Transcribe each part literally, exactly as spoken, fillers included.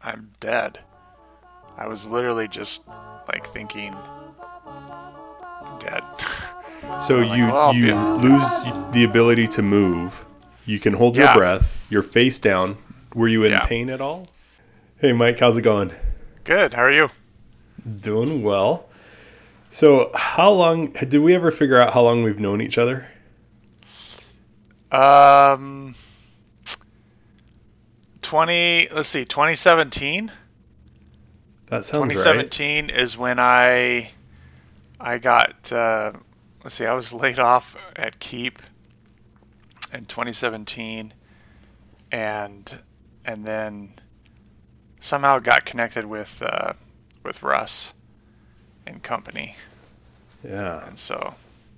I'm dead. I was literally just like thinking, I'm dead. So I'm like, you well, I'll you be- lose the ability to move. You can hold your Yeah. breath. You're face down. Were you in Yeah. pain at all? Hey, Mike, how's it going? Good. How are you? Doing well. So, how long did we ever figure out how long we've known each other? Um, twenty. Let's see, twenty seventeen. That sounds twenty right. seventeen is when I I got. Uh, let's see, I was laid off at Keep in twenty seventeen, and and then somehow got connected with uh, with Russ and company, Yeah. and so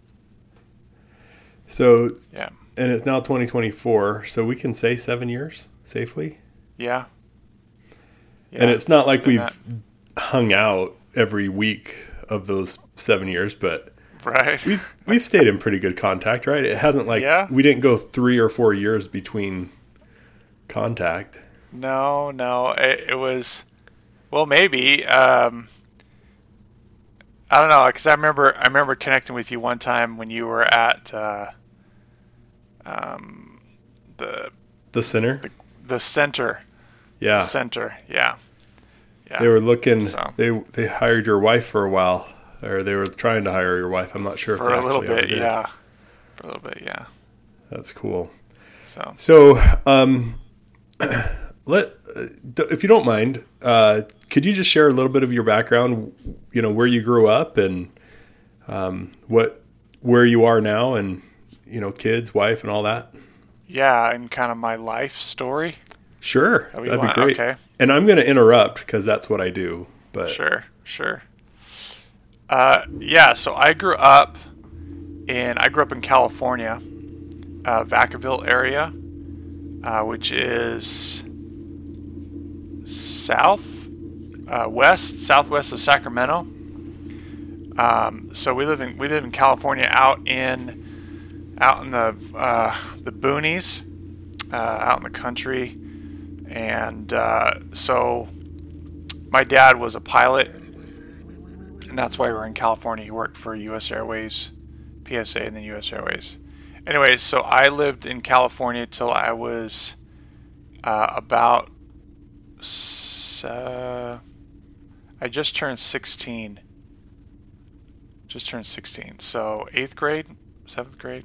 So, yeah, and it's now twenty twenty-four, so we can say seven years safely. yeah. yeah And it's not like been we've that- hung out every week of those seven years, but right. we've we've stayed in pretty good contact, right? It hasn't like Yeah. we didn't go three or four years between contact. No, no, it, it was, well, maybe. Um, I don't know, because I remember I remember connecting with you one time when you were at uh, um, the The center, the center. yeah, Center, yeah, yeah. they were looking. So. They they hired your wife for a while, or they were trying to hire your wife. I'm not sure if for they a little actually ever bit, did. yeah, for a little bit, yeah. That's cool. So So, um, let uh, if you don't mind, uh, could you just share a little bit of your background? You know, where you grew up and um, what where you are now, and you know, kids, wife, and all that. yeah, and kind of my life story. Sure, How we that'd be want- great. okay. And I'm going to interrupt because that's what I do. But Sure, sure. Uh, yeah, so I grew up in I grew up in California, uh, Vacaville area, uh, which is south, uh, west, southwest of Sacramento. Um, so we live in we live in California, out in out in the uh, the boonies, uh, out in the country, and uh, so my dad was a pilot, and that's why we're in California. He worked for U S Airways, P S A, and then U S Airways. Anyways, so I lived in California till I was uh, about uh, I just turned sixteen. Just turned sixteen. So eighth grade, seventh grade.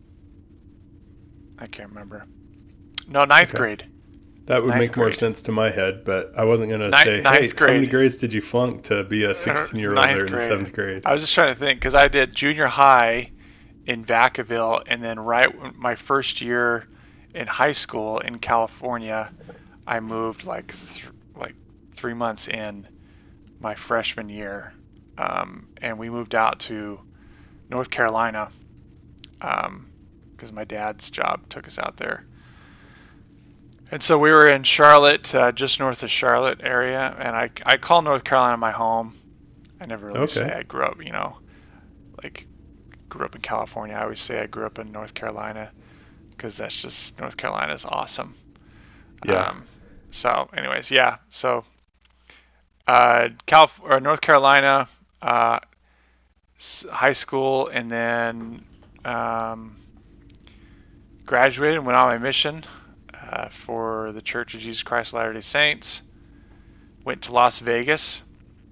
I can't remember. No, ninth Okay. grade. that would Ninth make more grade. sense to my head. But I wasn't going to Ninth- say, ninth hey, how grade. many grades did you flunk to be a sixteen-year-old Ninth there in grade. seventh grade? I was just trying to think because I did junior high in Vacaville, and then right when my first year in high school in California, I moved like th- like three months in my freshman year, um, and we moved out to North Carolina because my dad's job took us out there. And so we were in Charlotte, uh, just north of Charlotte area, and I, I call North Carolina my home. I never really Okay. say I grew up, you know, like grew up in California. I always say I grew up in North Carolina because that's just, North Carolina is awesome. Yeah. Um, so anyways, yeah. So uh, Calif- or North Carolina, uh, s- high school, and then um, graduated and went on my mission uh, for the Church of Jesus Christ of Latter-day Saints. Went to Las Vegas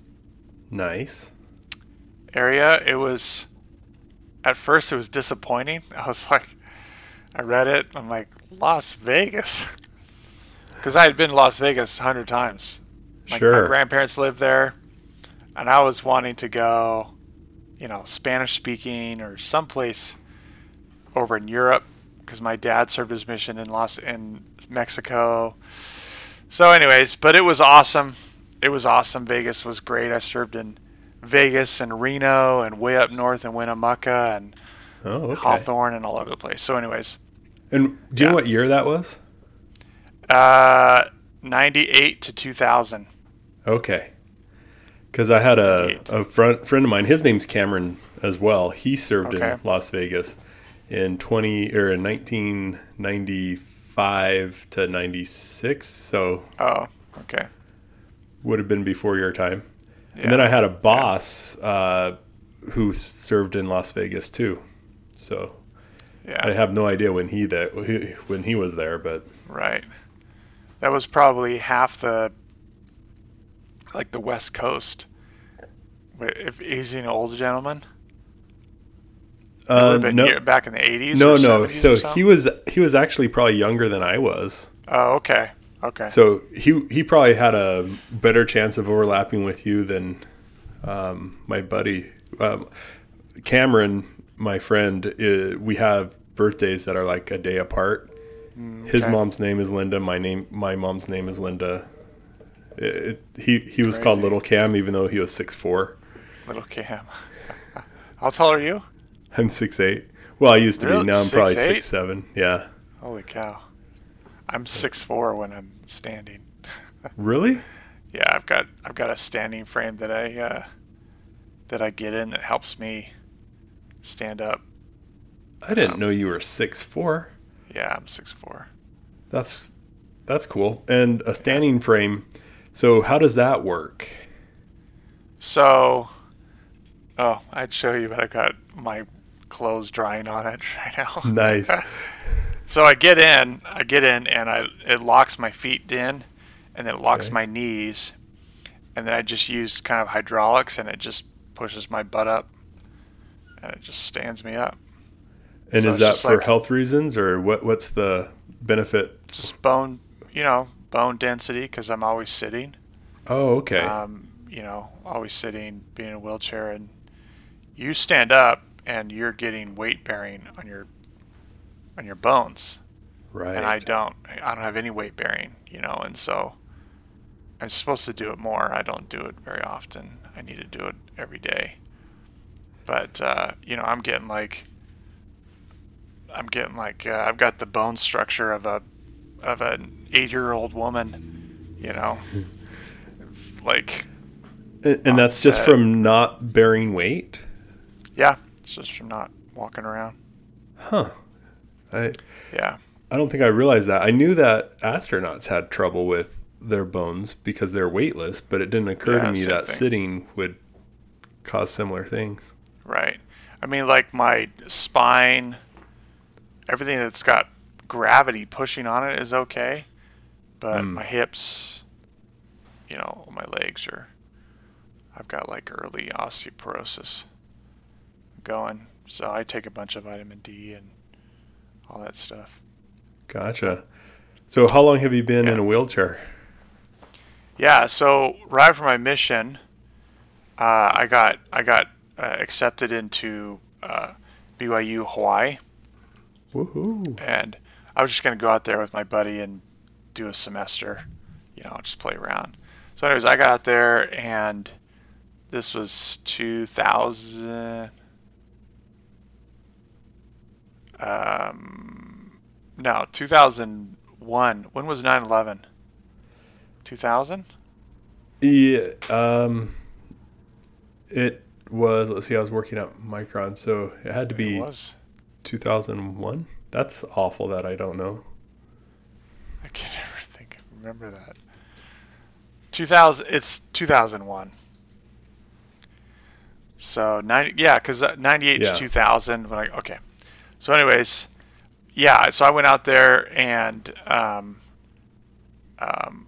Nice. area. It was, at first it was disappointing. I was like, I read it, I'm like, Las Vegas? Because I had been to Las Vegas a hundred times. Like, Sure. my grandparents lived there, and I was wanting to go, you know, Spanish speaking or someplace over in Europe, because my dad served his mission in Los in Mexico. So anyways, but it was awesome. It was awesome. Vegas was great. I served in Vegas and Reno and way up north in Winnemucca and Oh, okay. Hawthorne and all over the place. So anyways, And do you Yeah. know what year that was? uh, ninety-eight to two thousand. Okay. Because I had a, ninety-eight. a friend, friend of mine, his name's Cameron as well. He served Okay. in Las Vegas in twenty or in nineteen ninety-five to ninety-six. So Oh, okay. would have been before your time. Yeah. And then I had a boss uh, who served in Las Vegas too. So Yeah. I have no idea when he that when he was there, but Right. That was probably half the, like the West Coast. If he's an older gentleman. It would uh, have been no, year, back in the eighties. no, or no. seventies So or something? he was he was actually probably younger than I was. Oh, okay. Okay. So he he probably had a better chance of overlapping with you than um, my buddy um, Cameron, my friend. Uh, we have birthdays that are like a day apart. Mm, His okay. mom's name is Linda. My name, my mom's name is Linda. It, it, he he was Crazy. called Little Cam, even though he was six four. Little Cam. How tall are you? I'm six eight. Well, I used to Really? be. Now I'm probably six eight? six seven. Yeah. Holy cow. I'm six four when I'm standing. Really? Yeah, I've got I've got a standing frame that I uh, that I get in that helps me stand up. I didn't Um, know you were six four. Yeah, I'm six four. That's that's cool. And a standing frame. So how does that work? So, oh, I'd show you, but I got my clothes drying on it right now. Nice. So I get in, I get in, and I it locks my feet in, and then it locks Okay. my knees, and then I just use kind of hydraulics, and it just pushes my butt up, and it just stands me up. And So is it's that just for like- health reasons, or what? What's the benefit? Just bone, you know, bone density, because I'm always sitting. Oh, okay. Um, you know, always sitting, being in a wheelchair, and you stand up, and you're getting weight bearing on your on your bones. Right. And I don't. I don't have any weight bearing, you know, and so I'm supposed to do it more. I don't do it very often. I need to do it every day. But uh, you know, I'm getting like I'm getting like uh, I've got the bone structure of a of an eight-year-old woman, you know, like and, and that's just set. from not bearing weight? yeah, it's just from not walking around. Huh. I Yeah. I don't think I realized that. I knew that astronauts had trouble with their bones because they're weightless, but it didn't occur Yeah, to me same that thing. sitting would cause similar things. Right. I mean, like my spine, everything that's got gravity pushing on it is okay, but Mm. my hips, you know, my legs are, I've got like early osteoporosis going. So I take a bunch of vitamin D and all that stuff. Gotcha. So how long have you been Yeah. in a wheelchair? Yeah. So right from my mission, uh, I got I got uh, accepted into uh, B Y U Hawaii. Woohoo. And I was just going to go out there with my buddy and do a semester, you know, just play around. So anyways, I got out there, and this was two thousand, um, no, two thousand one. When was nine eleven? two thousand? Yeah, um, it was, let's see, I was working at Micron, so it had to It be was. two thousand one. That's awful that I don't know. I can't ever think, remember that. two thousand, it's two thousand one. So ninety, yeah, because ninety-eight Yeah. to two thousand. When I okay, so anyways, yeah. So I went out there and um, um,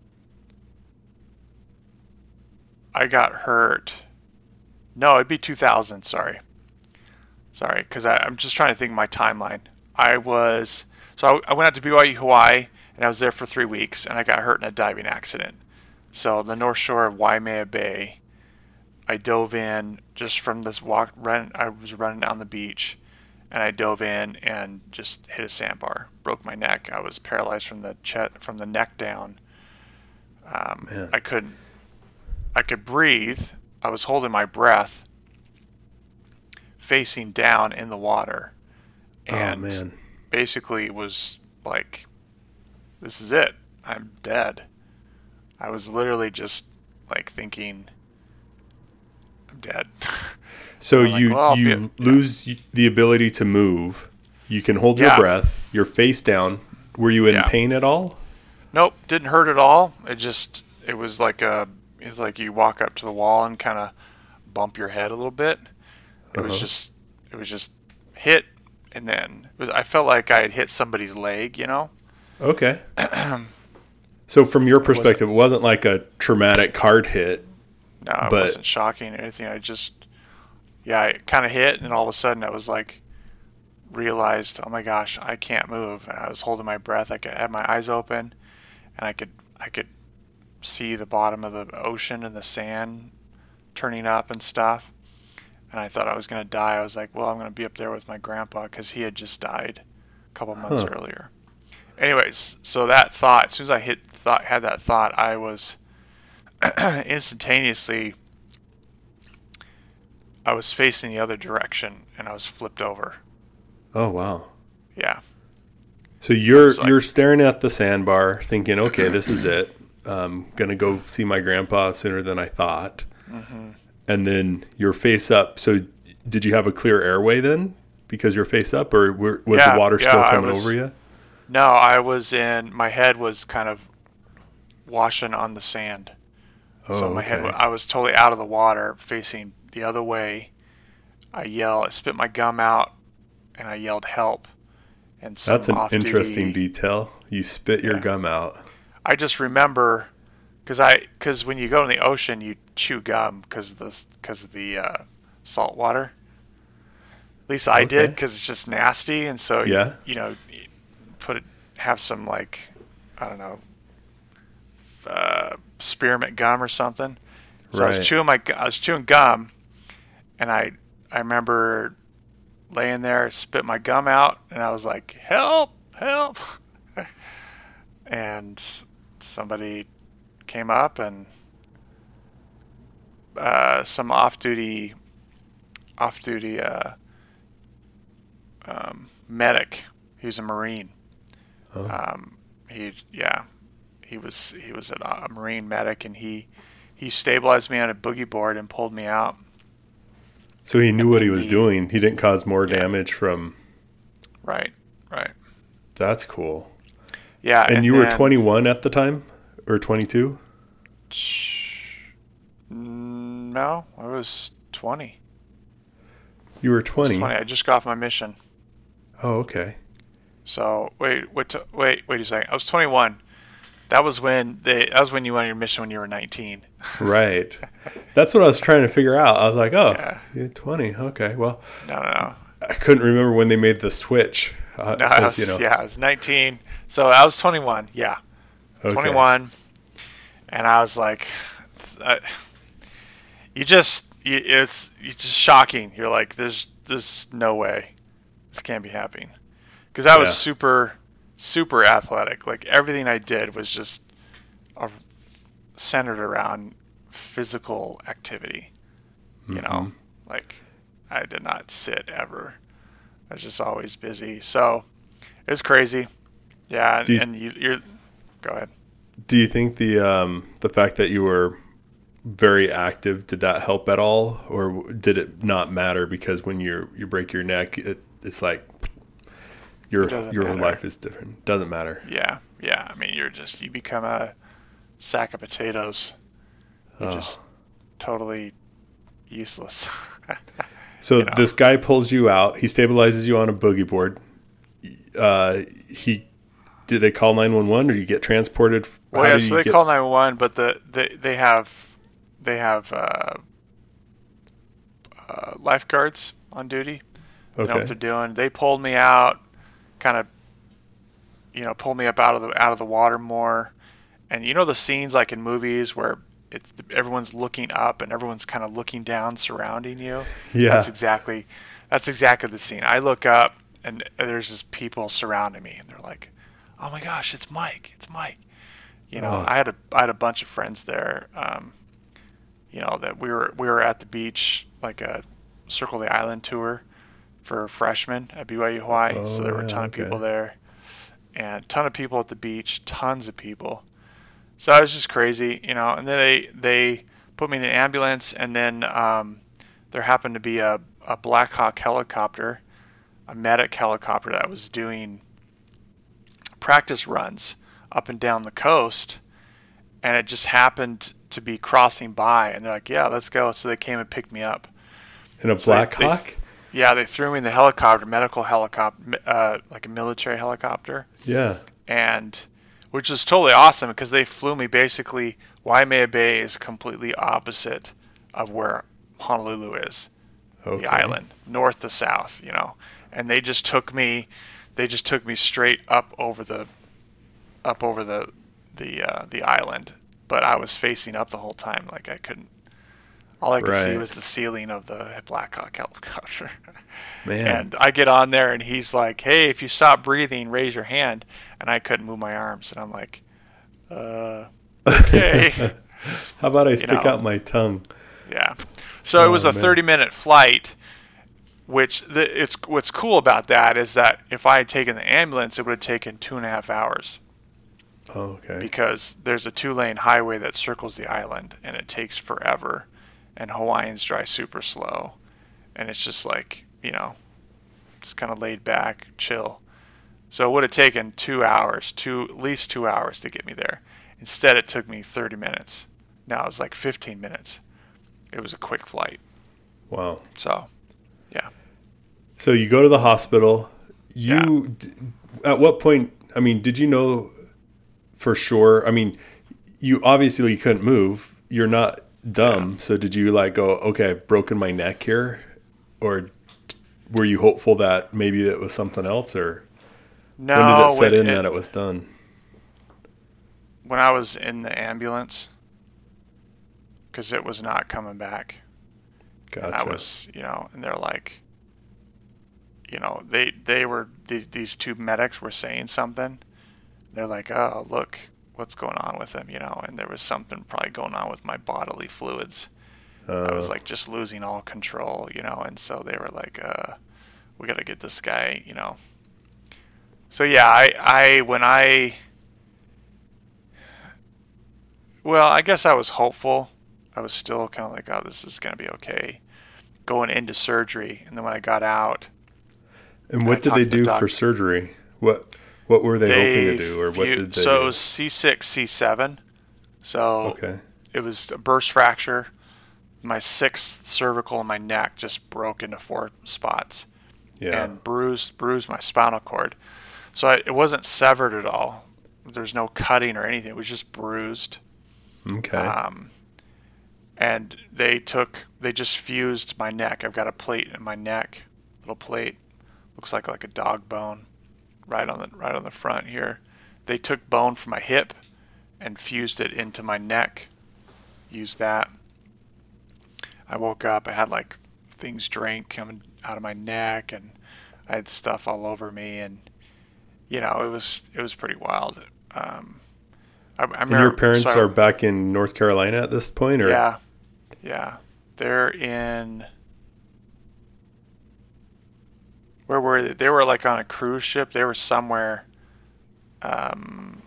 I got hurt. No, it'd be two thousand. Sorry, sorry, because I'm just trying to think of my timeline. I was so I, I went out to B Y U Hawaii, and I was there for three weeks, and I got hurt in a diving accident. So the North Shore of Waimea Bay, I dove in just from this walk. Run, I was running down the beach, and I dove in and just hit a sandbar, broke my neck. I was paralyzed from the chest, from the neck down. Um, Man. I couldn't. I could breathe. I was holding my breath, facing down in the water, and oh, man. basically was like, "This is it. I'm dead." I was literally just like thinking, "I'm dead." So I'm like, you, well, I'll you be- yeah. lose y the ability to move. You can hold your Yeah. breath. You're face down. Were you in Yeah. pain at all? Nope, didn't hurt at all. It just it was like a, it's like you walk up to the wall and kind of bump your head a little bit. It Uh-huh. was just, it was just hit, and then it was, I felt like I had hit somebody's leg, you know. Okay. So from your It wasn't, perspective, it wasn't like a traumatic card hit, no, it but wasn't shocking or anything. I just, yeah, it kind of hit, and then all of a sudden I was like, realized, oh my gosh, I can't move, and I was holding my breath. I could have my eyes open, and I could, I could see the bottom of the ocean and the sand turning up and stuff. And I thought I was going to die. I was like, well, I'm going to be up there with my grandpa because he had just died a couple months huh. earlier. Anyways, so that thought, as soon as I hit thought had that thought, I was instantaneously, I was facing the other direction, and I was flipped over. Oh wow. Yeah. So you're like, you're staring at the sandbar, thinking, okay, this is it. I'm gonna go see my grandpa sooner than I thought. mm-hmm. And then you're face up. So did you have a clear airway then, because you're face up, or were, was yeah, the water yeah, still I coming was, over you? No, I was in, my head was kind of washing on the sand. Oh, So my okay. head, I was totally out of the water, facing the other way. I yelled, I spit my gum out, and I yelled help. And some That's an off-duty, interesting detail. You spit your yeah. gum out. I just remember, because I, because when you go in the ocean, you chew gum because of the, because of the uh, salt water. At least I Okay. did, because it's just nasty, and so Yeah. you, you know, put it, have some like, I don't know, uh, spearmint gum or something. So I Right. was chewing my, I was chewing gum, and I, I remember laying there, spit my gum out, and I was like, help, help. And somebody came up, and uh, some off-duty, off-duty uh, um, medic. He was a Marine. Oh. Um, he, yeah, he was he was a, a Marine medic, and he he stabilized me on a boogie board and pulled me out. So he knew And what then he was the- doing. He didn't cause more Yeah. damage from. Right, right. That's cool. Yeah, And, you were then- twenty-one at the time, or twenty-two? Mm, No, I was twenty. You were I was twenty. twenty. I just got off my mission. Oh, okay. So wait, what? t- Wait, wait a second. I was twenty-one. That was when they. That was when you went on your mission when you were nineteen. Right. That's what I was trying to figure out. I was like, oh, Yeah. you're twenty. Okay. Well, No, no, no. I couldn't remember when they made the switch. Uh, No, I 'cause, was, you know, yeah, I was nineteen. So I was twenty-one. Yeah, okay. twenty-one. And I was like, uh, you just, you, it's, it's just shocking. You're like, there's, there's no way this can't be happening. Because I was Yeah. super, super athletic. Like everything I did was just uh, centered around physical activity. You know, Mhm. like I did not sit ever. I was just always busy. So it was crazy. Yeah, and, Do you- and you, you're. Go ahead. Do you think the um, the fact that you were very active, did that help at all, or did it not matter because when you you break your neck, it, it's like your It doesn't your matter. life is different. Doesn't matter. Yeah, yeah. I mean, you're just you become a sack of potatoes. You're Oh. just totally useless. So you know. this guy pulls you out. He stabilizes you on a boogie board. Uh, he did they call nine one one or you get transported? Well, How yeah. did So you they get- call nine one one, but the they they have they have uh, uh, lifeguards on duty. They know what Okay. they're doing. They pulled me out, kind of, you know, pulled me up out of the out of the water more. And you know the scenes like in movies where it's everyone's looking up and everyone's kind of looking down, surrounding you. Yeah. That's exactly that's exactly the scene. I look up and there's just people surrounding me, and they're like, "Oh my gosh, it's Mike! It's Mike!" You know, Oh. I had a I had a bunch of friends there. Um, you know that we were we were at the beach, like a Circle the Island tour for freshmen at B Y U Hawaii. Oh, so there were a yeah, ton of okay. people there, and a ton of people at the beach, tons of people. So it was just crazy, you know. And then they they put me in an ambulance, and then um, there happened to be a, a Black Hawk helicopter, a medic helicopter that was doing practice runs up and down the coast, and it just happened to be crossing by, and they're like, yeah, let's go. So they came and picked me up. In a So Black they, they, Hawk? yeah, they threw me in the helicopter, medical helicopter, uh, like a military helicopter. Yeah. And which was totally awesome because they flew me basically. Waimea Bay is completely opposite of where Honolulu is, Okay. the island, north to south, you know. And they just took me, they just took me straight up over the, up over the, the uh, the island. But I was facing up the whole time, like I couldn't. All I could Right. see was the ceiling of the Black Hawk helicopter. Man. And I get on there, and he's like, "Hey, if you stop breathing, raise your hand." And I couldn't move my arms, and I'm like, "Uh, okay." How about I stick know. out my tongue? Yeah. So it Oh, was a man. thirty-minute flight, which the, it's what's cool about that is that if I had taken the ambulance, it would have taken two and a half hours Oh, okay. because there's a two-lane highway that circles the island, and it takes forever. And Hawaiians drive super slow, and it's just like, you know, it's kind of laid back, chill. So it would have taken two hours, two at least two hours to get me there. Instead, it took me thirty minutes. Now it's like fifteen minutes. It was a quick flight. Wow. So, yeah. So you go to the hospital. You, d at what point, I mean, did you know for sure? I mean, you obviously couldn't move. You're not dumb. Yeah. So did you like go, okay, I've broken my neck here? Or were you hopeful that maybe it was something else? Or No, when did it set when in it- that it was done? when I was in the ambulance, because it was not coming back. Gotcha. And I was, you know, and they're like, you know, they they were th- these two medics were saying something. They're like, oh, look, what's going on with him, you know? And there was something probably going on with my bodily fluids. uh, I was like just losing all control, you know. And so they were like, uh, we got to get this guy, you know. So yeah, I I when I well, I guess I was hopeful. I was still kind of like, oh, this is going to be okay. Going into surgery, and then when I got out, and I what did talked they to the do doc- for surgery? What what were they, they hoping to do, or what fu- did they? so it was C six, C seven. So Okay. it was a burst fracture. My sixth cervical in my neck just broke into four spots Yeah. and bruised bruised my spinal cord. So I, it wasn't severed at all. There's no cutting or anything. It was just bruised. Okay. Um, and they took, they just fused my neck. I've got a plate in my neck, little plate, looks like like a dog bone, right on the right on the front here. They took bone from my hip and fused it into my neck. Used that. I woke up. I had like things drained coming out of my neck, and I had stuff all over me, and you know, it was it was pretty wild. Um, I, I and your parents so I- are back in North Carolina at this point, or Yeah, yeah. They're in. Where were they? They were like on a cruise ship. They were somewhere. Um.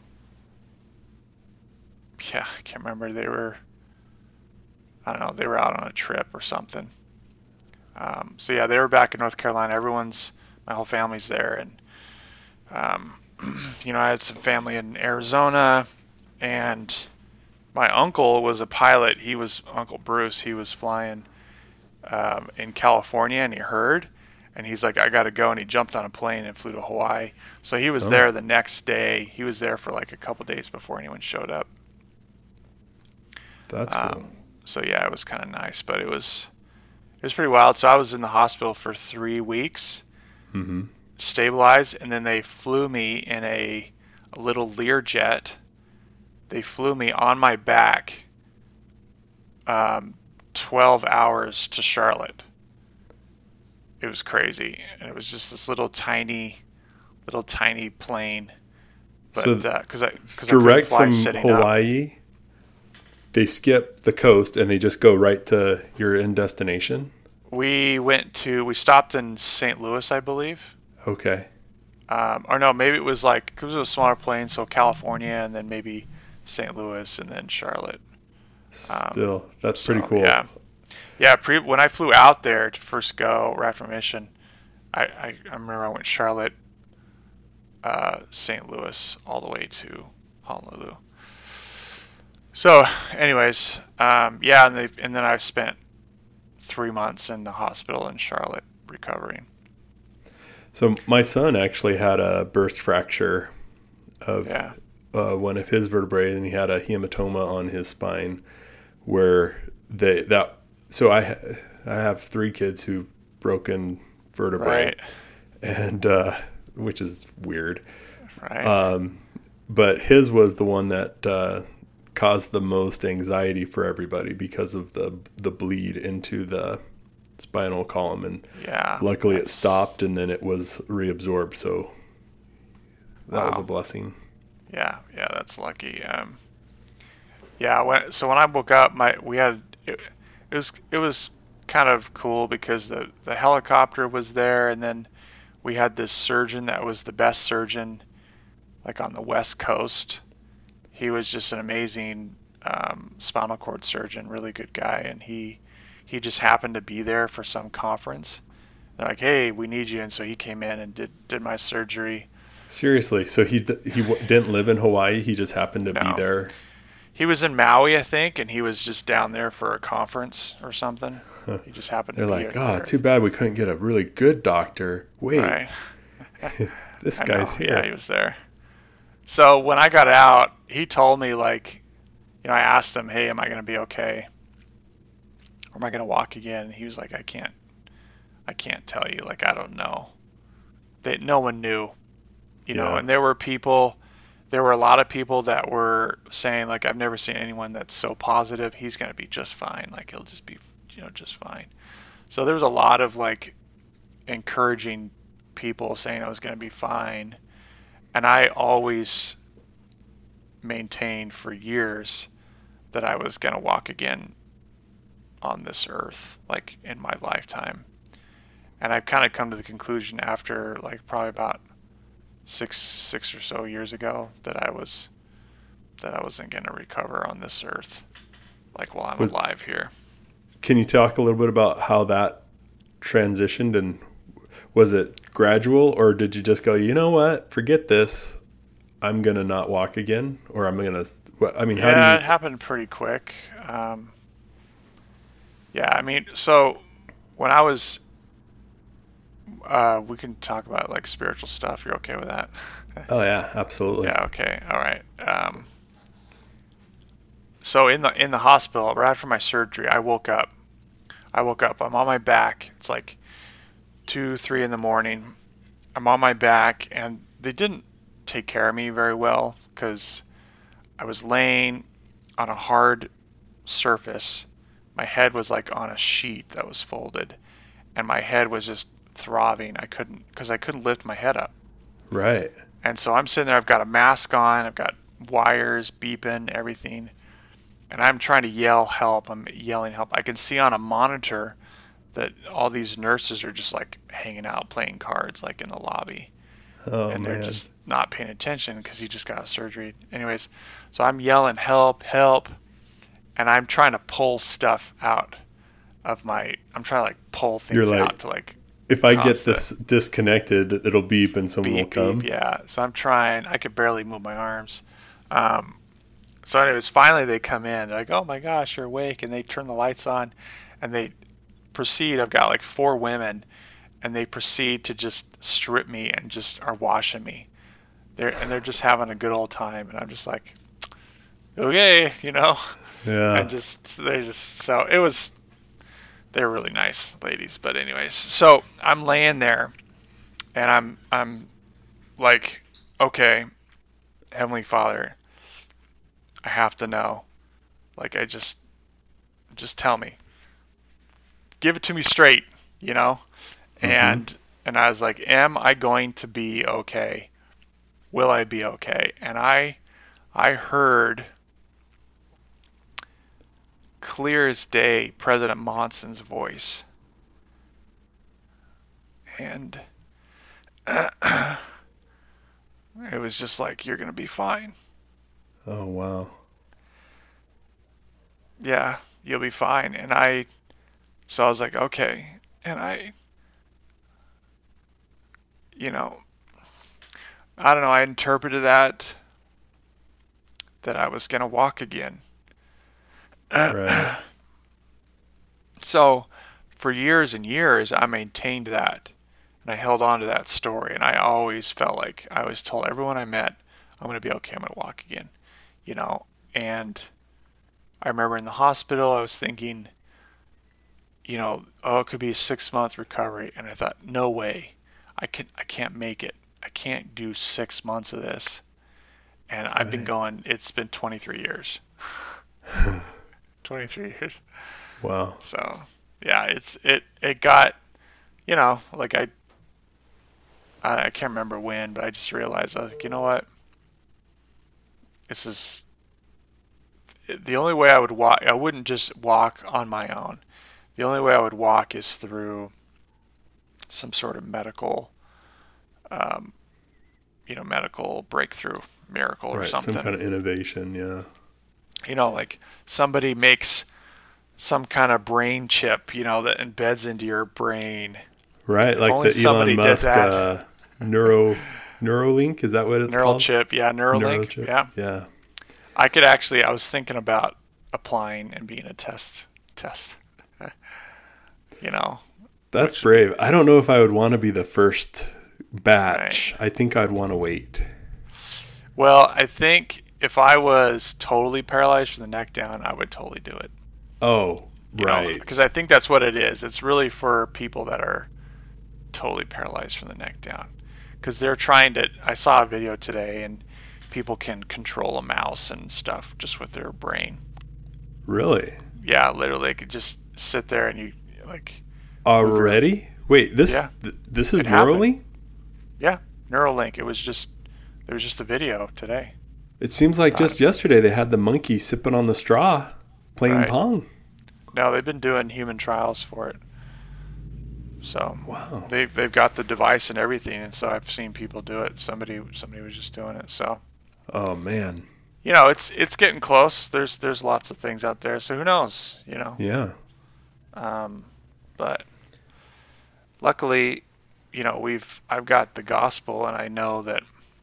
Yeah, I can't remember. They were. I don't know. They were out on a trip or something. Um, so yeah, they were back in North Carolina. Everyone's, my whole family's there, and um, you know, I had some family in Arizona, and my uncle was a pilot. He was Uncle Bruce. He was flying um, in California, and he heard, and he's like, I got to go. And he jumped on a plane and flew to Hawaii. So he was Oh. there the next day. He was there for like a couple days before anyone showed up. that's cool. Um, so yeah, it was kind of nice, but it was it was pretty wild. So I was in the hospital for three weeks, Mm-hmm. stabilized, and then they flew me in a, a little Learjet. They flew me on my back um, twelve hours to Charlotte. It was crazy, and it was just this little tiny, little tiny plane. But So because I because Direct I couldn't fly from sitting up. Hawaii, they skip the coast and they just go right to your end destination. We went to we stopped in Saint Louis, I believe. Okay. Um, or no, maybe it was like because it was a smaller plane, so California, and then maybe Saint Louis, and then Charlotte. Um, Still, that's So, pretty cool. Yeah, yeah. Pre- when I flew out there to first go right after mission, I, I, I remember I went Charlotte, uh, Saint Louis, all the way to Honolulu. So, anyways, um, yeah, and they and then I've spent three months in the hospital in Charlotte recovering. So my son actually had a burst fracture of Yeah. uh, one of his vertebrae, and he had a hematoma on his spine where they that. So I I have three kids who've broken vertebrae, Right. and uh, which is weird. Right. Um, but his was the one that uh, caused the most anxiety for everybody because of the the bleed into the spinal column, and Yeah. luckily it That's stopped and then it was reabsorbed, so that was a wow. blessing. Yeah. Yeah. That's lucky. Um, yeah. When, so when I woke up, my we had it, it was it was kind of cool because the the helicopter was there, and then we had this surgeon that was the best surgeon like on the West Coast. He was just an amazing um, spinal cord surgeon, really good guy, and he he just happened to be there for some conference. They're like, "Hey, we need you," and so he came in and did did my surgery. Seriously, so he d- he w- didn't live in Hawaii, he just happened to be No, there. he was in Maui, I think, and he was just down there for a conference or something. Huh. He just happened to They're be like, oh, there, too bad we couldn't get a really good doctor. Wait, right? this I know. guy's Yeah, he here. was there. So when I got out, he told me like, you know, I asked him, "Hey, am I going to be okay? Or am I going to walk again?" And he was like, "I can't, I can't tell you. Like, I don't know. That no one knew, you know." Yeah. And there were people, there were a lot of people that were saying like, "I've never seen anyone that's so positive. He's going to be just fine. Like, he'll just be, you know, just fine." So there was a lot of like encouraging people saying I was going to be fine, and I always maintained for years that I was going to walk again on this earth, like in my lifetime. And I've kind of come to the conclusion after like probably about six six or so years ago that I was that I wasn't going to recover on this earth, like while I'm Was, alive here. can you talk a little bit about how that transitioned, and was it gradual, or did you just go, you know what, forget this, I'm gonna not walk again, or I'm gonna, I mean, how do Yeah, you, it happened pretty quick. Um, yeah, I mean, so when I was, uh, we can talk about like spiritual stuff. You're okay with that? oh yeah, absolutely. Yeah. Okay. All right. Um, so in the in the hospital right after my surgery, I woke up. I woke up. I'm on my back. It's like two, three in the morning. I'm on my back, and they didn't take care of me very well because I was laying on a hard surface. My head was like on a sheet that was folded, and my head was just throbbing. I couldn't because I couldn't lift my head up. Right. And so I'm sitting there. I've got a mask on. I've got wires beeping, everything, and I'm trying to yell help. I'm yelling help. I can see on a monitor that all these nurses are just like hanging out playing cards like in the lobby, Oh and they're man. just not paying attention because he just got a surgery. Anyways, so I'm yelling help, help, and I'm trying to pull stuff out of my. I'm trying to like pull You're things like, out to like if I cause get the this disconnected, it'll beep and someone will beep beep. come. Yeah. So I'm trying. I could barely move my arms. Um, so anyways, finally they come in. They're like, "Oh my gosh, you're awake!" And they turn the lights on, and they proceed. I've got like four women, and they proceed to just strip me and just are washing me. They're and they're just having a good old time, and I'm just like, okay, you know, and Yeah. just they're just so it was. They're really nice ladies, but anyways, so I'm laying there, and I'm I'm like, okay, Heavenly Father, I have to know. Like I just just tell me, give it to me straight, you know, Mm-hmm. and and I was like, am I going to be okay? Will I be okay? And I I heard clear as day President Monson's voice. And it was just like, you're going to be fine. Oh wow. Yeah, you'll be fine. And I, so I was like, okay. And I, you know, I don't know, I interpreted that, that I was going to walk again. Right. So for years and years, I maintained that. And I held on to that story. And I always felt like I always told everyone I met, I'm going to be okay. I'm going to walk again. You know, and I remember in the hospital, I was thinking, you know, oh, it could be a six month recovery. And I thought, no way. I can I can't make it. I can't do six months of this. And I've Right. been going, it's been twenty-three years. twenty-three years. Wow. So, yeah, it's it it got, you know, like I I I can't remember when, but I just realized I was like, you know what? This is the only way I would walk. I wouldn't just walk on my own. The only way I would walk is through some sort of medical, um, you know, medical breakthrough, miracle or Right. something. Some kind of innovation. Yeah. You know, like somebody makes some kind of brain chip, you know, that embeds into your brain. Right. If Like only the somebody Elon did Musk that. uh, neuro Neuralink. Is that what it's Neural called? chip, yeah, Neuralink, Neurochip. yeah. Yeah. I could actually, I was thinking about applying and being a test, test, you know. That's Which- brave. I don't know if I would want to be the first batch. I think I'd want to wait. Well, I think if I was totally paralyzed from the neck down, I would totally do it. Oh, right. Because I think that's what it is. It's really for people that are totally paralyzed from the neck down. Because they're trying to, I saw a video today and people can control a mouse and stuff just with their brain. Really? Yeah, literally, they could just sit there and you, like, Already? Wait, this Yeah. th- this is It happened. Neuralink? yeah, Neuralink. It was just, there was just a video today. It seems like just yesterday they had the monkey sipping on the straw playing Right. pong. No, they've been doing human trials for it. So Wow. they've they've got the device and everything, and so I've seen people do it. Somebody somebody was just doing it. So Oh man. you know, it's it's getting close. There's there's lots of things out there. So who knows? You know. Yeah. Um, but luckily, you know, we've I've got the gospel, and I know that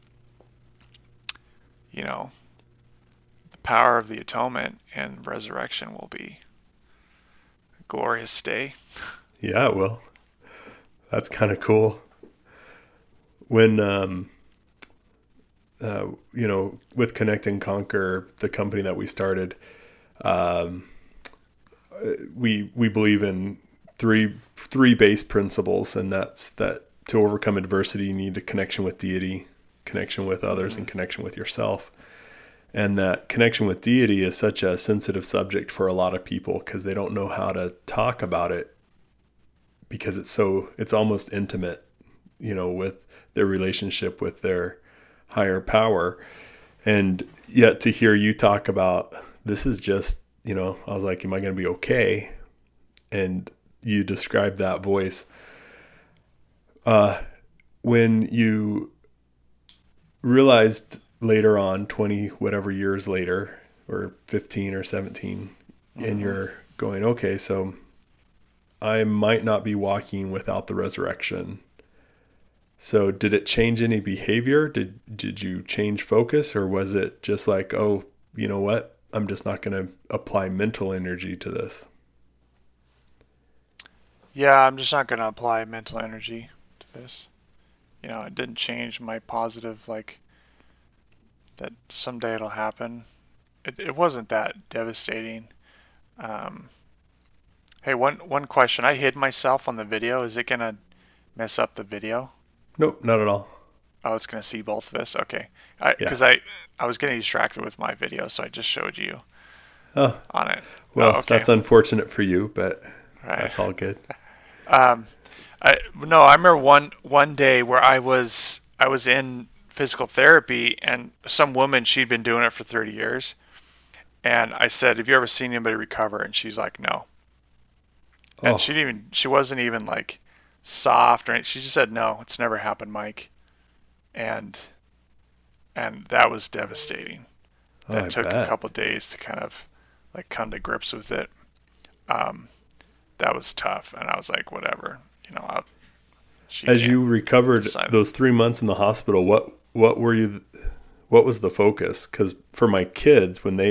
you know the power of the atonement and resurrection will be a glorious day. Yeah, well. That's kind of cool. When um uh, you know, with Connect and Conquer, the company that we started, um, we we believe in three three base principles, and that's that to overcome adversity, you need a connection with deity, connection with others, mm-hmm. and connection with yourself. And that connection with deity is such a sensitive subject for a lot of people because they don't know how to talk about it because it's so it's almost intimate, you know, with their relationship with their higher power. And yet to hear you talk about this is just, you know, I was like, am I going to be okay? And you described that voice. Uh, when you realized later on, twenty whatever years later, or fifteen or seventeen, mm-hmm. and you're going, okay, so I might not be walking without the resurrection. So did it change any behavior? Did did you change focus, or was it just like, oh, you know what? I'm just not going to apply mental energy to this. Yeah, I'm just not going to apply mental energy to this. You know, it didn't change my positive, like, that someday it'll happen. It it wasn't that devastating. Um, hey, one one question. I hid myself on the video. Is it going to mess up the video? Nope, not at all. Oh, it's going to see both of us? Okay. Because Yeah. I, I was getting distracted with my video, so I just showed you Oh, on it. well, Oh, okay. that's unfortunate for you, but Right. that's all good. Um, I no, I remember one one day where I was I was in physical therapy, and some woman, she'd been doing it for thirty years, and I said, "Have you ever seen anybody recover?" And she's like, "No." And Oh. she didn't even she wasn't even like soft or anything. She just said, "No, it's never happened, Mike." And and that was devastating. Oh, That I took bet. a couple days to kind of like come to grips with it. Um, that was tough, and I was like, whatever, you know. I'll, she As can't you recovered decide. those three months in the hospital, what what were you? What was the focus? Because for my kids, when they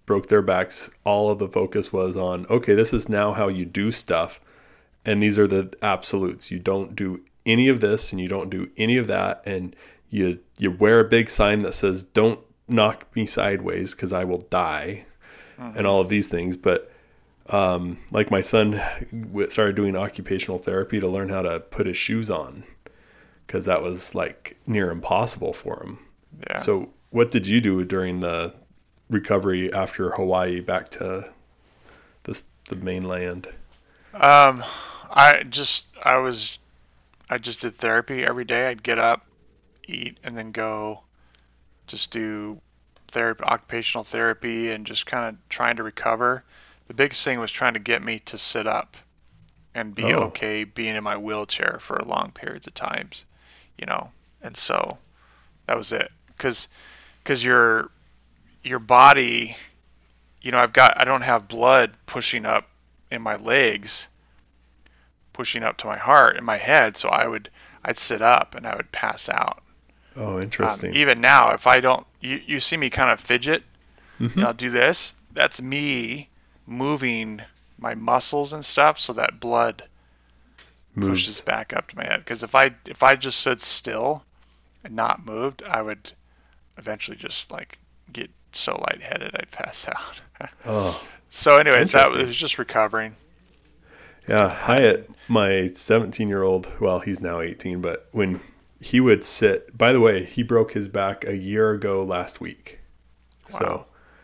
broke their backs, all of the focus was on, okay, this is now how you do stuff. And these are the absolutes. You don't do any of this and you don't do any of that. And you, you wear a big sign that says, don't knock me sideways because I will die. Mm-hmm. And all of these things. But um, like my son started doing occupational therapy to learn how to put his shoes on because that was like near impossible for him. Yeah. So what did you do during the recovery after Hawaii back to the, the mainland? Um, I just, I was, I just did therapy every day. I'd get up, eat, and then go just do therapy, occupational therapy, and just kind of trying to recover. The biggest thing was trying to get me to sit up and be Oh. okay being in my wheelchair for long periods of times, you know? And so that was it. Cause, cause your, your body, you know, I've got, I don't have blood pushing up in my legs, pushing up to my heart and my head. So I would, I'd sit up and I would pass out. Oh, interesting. Um, even now, if I don't, you, you see me kind of fidget, Mm-hmm. and I'll do this. That's me moving my muscles and stuff so that blood Moves. pushes back up to my head. Because if I if I just stood still and not moved, I would eventually just like get so lightheaded I'd pass out. Oh, So, anyways, that Interesting. was just recovering. yeah. Hyatt, my seventeen-year-old, well, he's now eighteen, but when he would sit, by the way, he broke his back a year ago last week. Wow. So,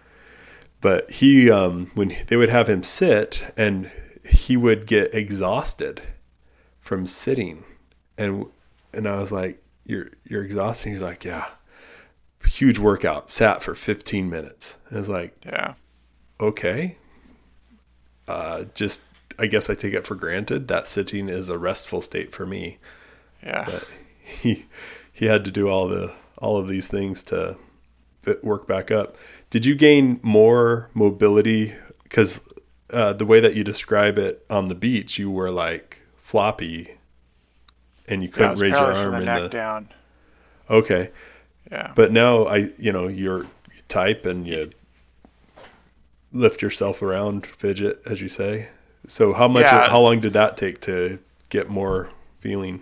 but he, um, when they would have him sit, and he would get exhausted from sitting, and and I was like, "You're you're exhausted." He's like, "Yeah." Huge workout. Sat for fifteen minutes. And I was like, Yeah. okay. Uh, just, I guess I take it for granted that sitting is a restful state for me. Yeah. But he he had to do all the all of these things to work back up. Did you gain more mobility? Because uh, the way that you describe it on the beach, you were like floppy, and you Yeah, I couldn't was raise your paralyzed arm from in the neck the. down. Okay, Yeah. but now I, you know, you're you type and you lift yourself around, fidget, as you say. So how much? Yeah. How long did that take to get more feeling?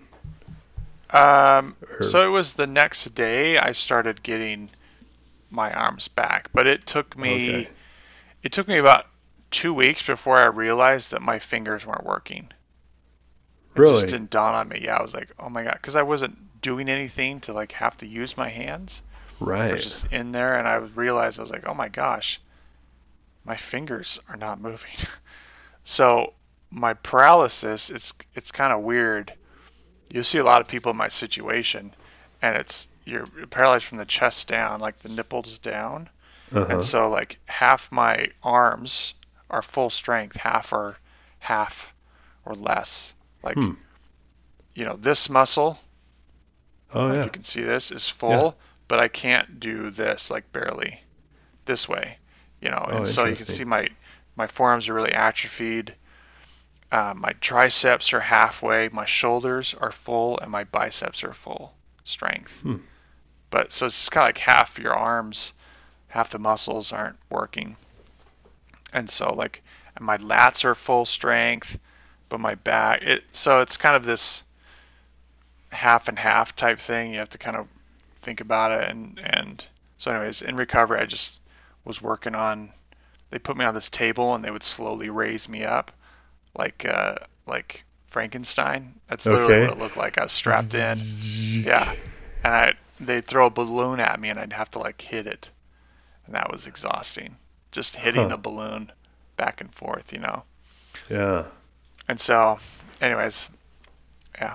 Um, Or- so it was the next day I started getting my arms back, but it took me, Okay. it took me about two weeks before I realized that my fingers weren't working. It Really? just didn't dawn on me. Yeah, I was like, oh my God, because I wasn't doing anything to like have to use my hands. I Right. was just in there, and I realized I was like, oh my gosh, my fingers are not moving. So my paralysis, it's it's kind of weird. You'll see a lot of people in my situation, and it's you're paralyzed from the chest down, like the nipples down, Uh-huh. and so like half my arms are full strength, half are half or less. Like Hmm. you know, this muscle, Oh like yeah. you can see this is full, Yeah. but I can't do this like barely this way, you know. Oh, And so you can interesting. see my my forearms are really atrophied. Uh, my triceps are halfway, my shoulders are full, and my biceps are full strength. Hmm. But so it's just kind of like half your arms, half the muscles aren't working. And so like and my lats are full strength, but my back, it so it's kind of this half and half type thing. You have to kind of think about it. And, and so anyways, in recovery, I just was working on, they put me on this table and they would slowly raise me up like, uh, like Frankenstein. That's literally Okay. what it looked like. I was strapped in. Yeah. And I, they'd throw a balloon at me and I'd have to like hit it. And that was exhausting. Just hitting Huh. a balloon back and forth, you know? Yeah. And so, anyways, yeah.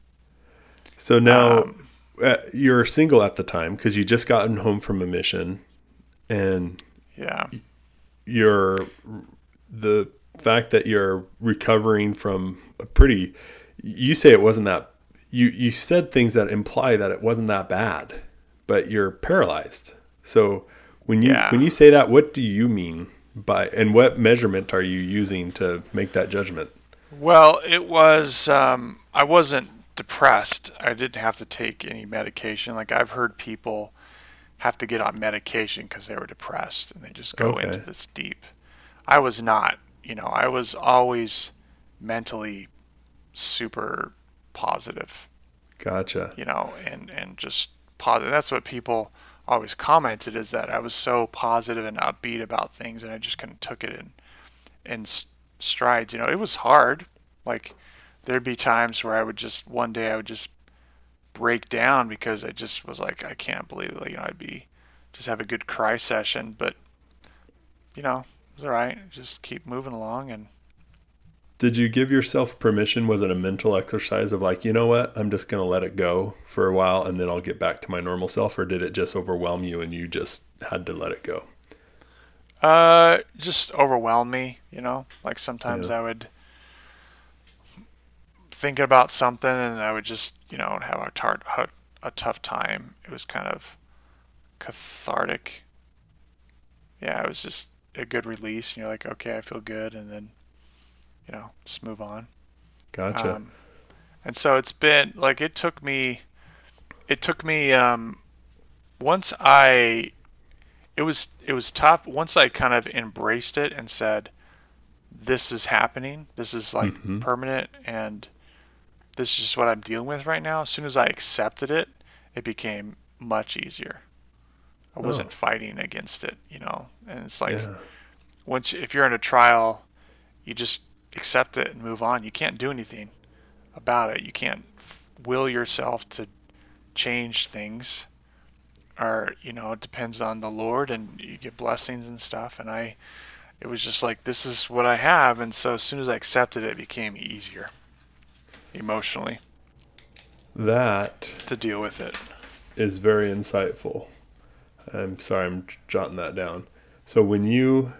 So now Um, uh, you're single at the time because you just gotten home from a mission, and Yeah. you're the fact that you're recovering from a pretty. You say it wasn't that. You you said things that imply that it wasn't that bad, but you're paralyzed. So when you Yeah. when you say that, what do you mean by, and what measurement are you using to make that judgment? Well, it was, um, I wasn't depressed. I didn't have to take any medication. Like I've heard people have to get on medication because they were depressed, and they just go Okay. into this deep. I was not, you know, I was always mentally super positive, Gotcha. you know, and, and just positive. That's what people always commented, is that I was so positive and upbeat about things, and I just kind of took it in, in strides. You know, it was hard. Like, there'd be times where I would just, one day I would just break down because I just was like, I can't believe it. Like, you know, I'd be, just have a good cry session, but, you know, it was all right. Just keep moving along. And Did you give yourself permission? Was it a mental exercise of like, you know what, I'm just going to let it go for a while and then I'll get back to my normal self? Or did it just overwhelm you and you just had to let it go? uh, just overwhelmed me, you know, like sometimes Yeah. I would think about something and I would just, you know, have a, tar- a tough time. It was kind of cathartic. Yeah, it was just a good release, and you're like, okay, I feel good, and then, you know, just move on. Gotcha. Um, and so it's been like it took me, it took me um, once I, it was it was tough. Once I kind of embraced it and said, this is happening, this is like Mm-hmm. permanent, and this is just what I'm dealing with right now. As soon as I accepted it, it became much easier. I Oh, wasn't fighting against it, you know. And it's like yeah. once if you're in a trial, you just accept it and move on. You can't do anything about it. You can't will yourself to change things, or you know, it depends on the Lord, and you get blessings and stuff. And I, it was just like, this is what I have, and so as soon as I accepted it, it became easier emotionally That to deal with it. is very insightful. I'm sorry, I'm jotting that down. So when you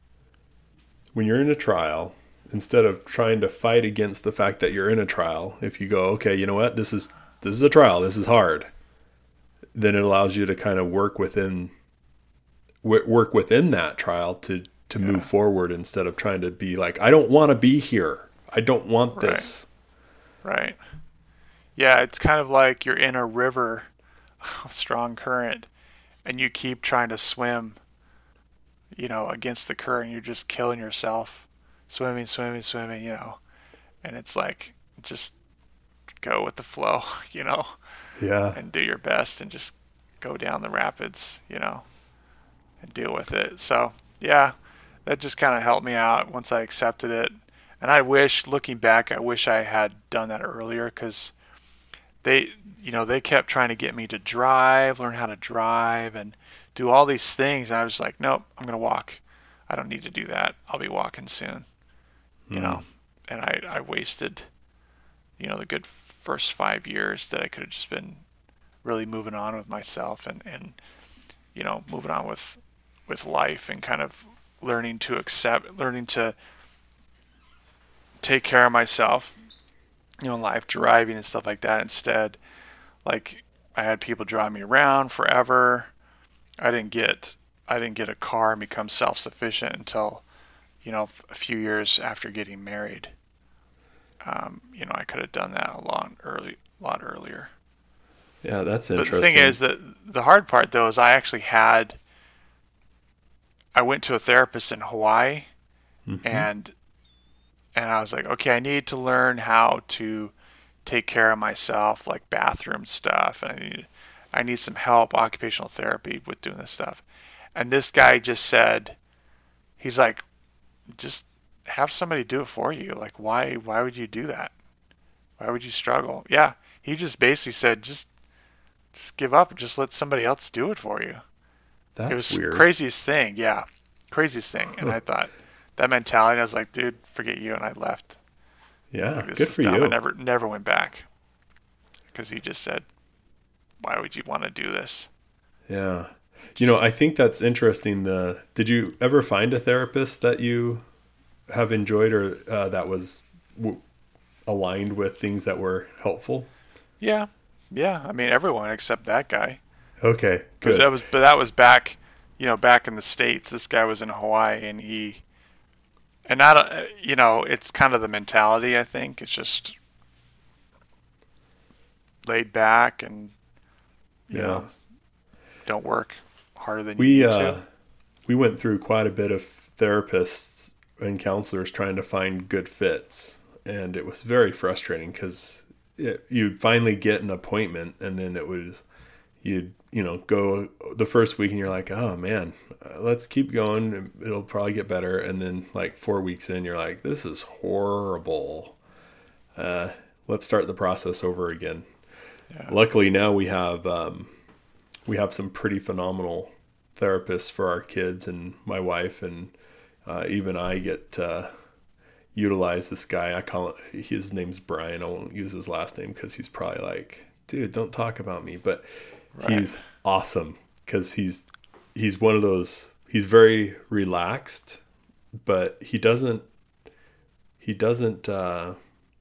when you're in a trial, instead of trying to fight against the fact that you're in a trial, if you go, okay, you know what, this is this is a trial, this is hard, then it allows you to kind of work within work within that trial to to Yeah. move forward instead of trying to be like, I don't want to be here. I don't want Right. this. Right. Yeah, it's kind of like you're in a river, a strong current, and you keep trying to swim, you know, against the current. You're just killing yourself, swimming, swimming, swimming, you know. And it's like, just go with the flow, you know, Yeah. and do your best and just go down the rapids, you know, and deal with it. So, yeah, that just kind of helped me out once I accepted it. And I wish, looking back, I wish I had done that earlier, because they, you know, they kept trying to get me to drive, learn how to drive, and do all these things. And I was like, nope, I'm going to walk. I don't need to do that. I'll be walking soon, you Mm. know. And I, I wasted, you know, the good first five years that I could have just been really moving on with myself and, and you know, moving on with, with life and kind of learning to accept, learning to take care of myself, you know, life driving and stuff like that. Instead, like, I had people drive me around forever. I didn't get I didn't get a car and become self-sufficient until, you know, a few years after getting married. Um, you know, I could have done that a lot early, a lot earlier. Yeah, that's But interesting. the thing is that the hard part, though, is I actually had I went to a therapist in Hawaii, Mhm. and and I was like, okay, I need to learn how to take care of myself, like bathroom stuff, and I need I need some help, occupational therapy, with doing this stuff. And this guy just said, he's like, just have somebody do it for you. Like, why why would you do that? Why would you struggle? Yeah, he just basically said, just just give up and just let somebody else do it for you. It That's was weird. craziest thing, yeah, craziest thing. And Huh. I thought that mentality, I was like, dude, forget you, and I left. I was Yeah, like, this good is for dumb. you. I never never went back, because he just said, why would you want to do this? Yeah. You know, I think that's interesting. The did you ever find a therapist that you have enjoyed or uh, that was w- aligned with things that were helpful? Yeah, yeah. I mean, everyone except that guy. Okay, But good. that was but that was back, you know, back in the States. This guy was in Hawaii, and he and not uh, you know, it's kind of the mentality. I think it's just laid back and you Yeah. know, don't work harder than you We need uh, to. we went through quite a bit of therapists and counselors trying to find good fits, and it was very frustrating because you'd finally get an appointment, and then it was you'd you know go the first week, and you're like, oh man, let's keep going, it'll probably get better, and then like four weeks in, you're like, this is horrible. Uh, let's start the process over again. Yeah. Luckily now we have um, we have some pretty phenomenal therapists for our kids, and my wife and uh, even I get to utilize this guy. I call it, his name's Brian. I won't use his last name because he's probably like, dude, don't talk about me. But right. He's awesome because he's he's one of those. He's very relaxed, but he doesn't he doesn't uh,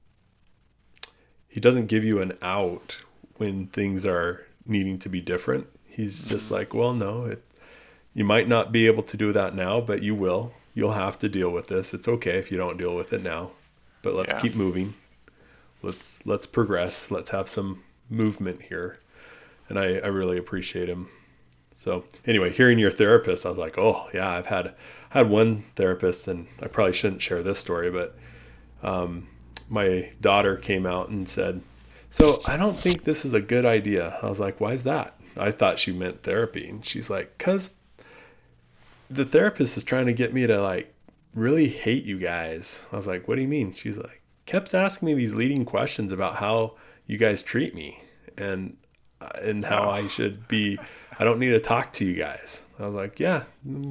he doesn't give you an out when things are needing to be different. He's just like, well, no, it, you might not be able to do that now, but you will. You'll have to deal with this. It's okay if you don't deal with it now, but let's yeah. keep moving. Let's let's progress. Let's have some movement here. And I, I really appreciate him. So anyway, hearing your therapist, I was like, oh yeah, I've had I had one therapist, and I probably shouldn't share this story, but um, my daughter came out and said, so I don't think this is a good idea. I was like, why is that? I thought she meant therapy. And she's like, because the therapist is trying to get me to like really hate you guys. I was like, what do you mean? She's like, kept asking me these leading questions about how you guys treat me and and how oh. I should be. I don't need to talk to you guys. I was like, yeah,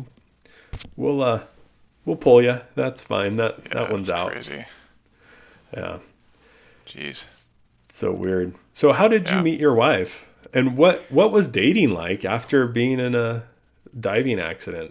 we'll uh, we'll pull you. That's fine. That yeah, that one's out. Crazy. Yeah. Jeez. It's so weird. So how did yeah. you meet your wife? And what what was dating like after being in a diving accident?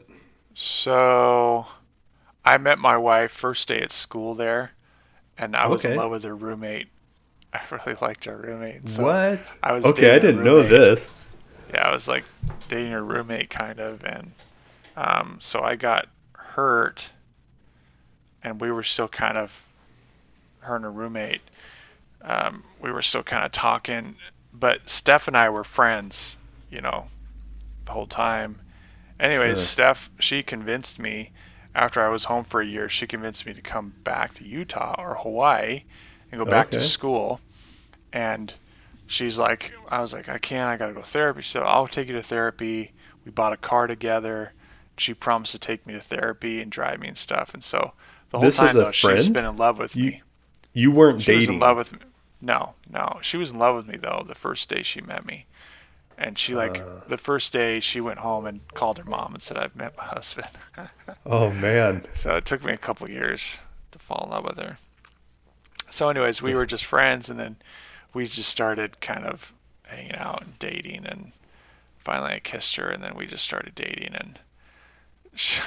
So I met my wife first day at school there, and I was okay. in love with her roommate. I really liked her roommate. So what? I was okay, I didn't know this. Yeah, I was like dating her roommate kind of, and um, so I got hurt, and we were still kind of, her and her roommate, um, we were still kind of talking, but Steph and I were friends, you know, the whole time. Anyways, sure. Steph, she convinced me after I was home for a year, she convinced me to come back to Utah or Hawaii and go back okay. to school. And she's like, I was like, I can't, I got to go to therapy. She said, I'll take you to therapy. We bought a car together. She promised to take me to therapy and drive me and stuff. And so the whole this time, is a though, friend? she's been in love with you, me. You weren't she dating? She was in love with me. No, no. She was in love with me, though, the first day she met me. And she, like, uh, the first day she went home and called her mom and said, I've met my husband. Oh, man. So it took me a couple years to fall in love with her. So anyways, we were just friends, and then we just started kind of hanging out and dating, and finally I kissed her, and then we just started dating. And she...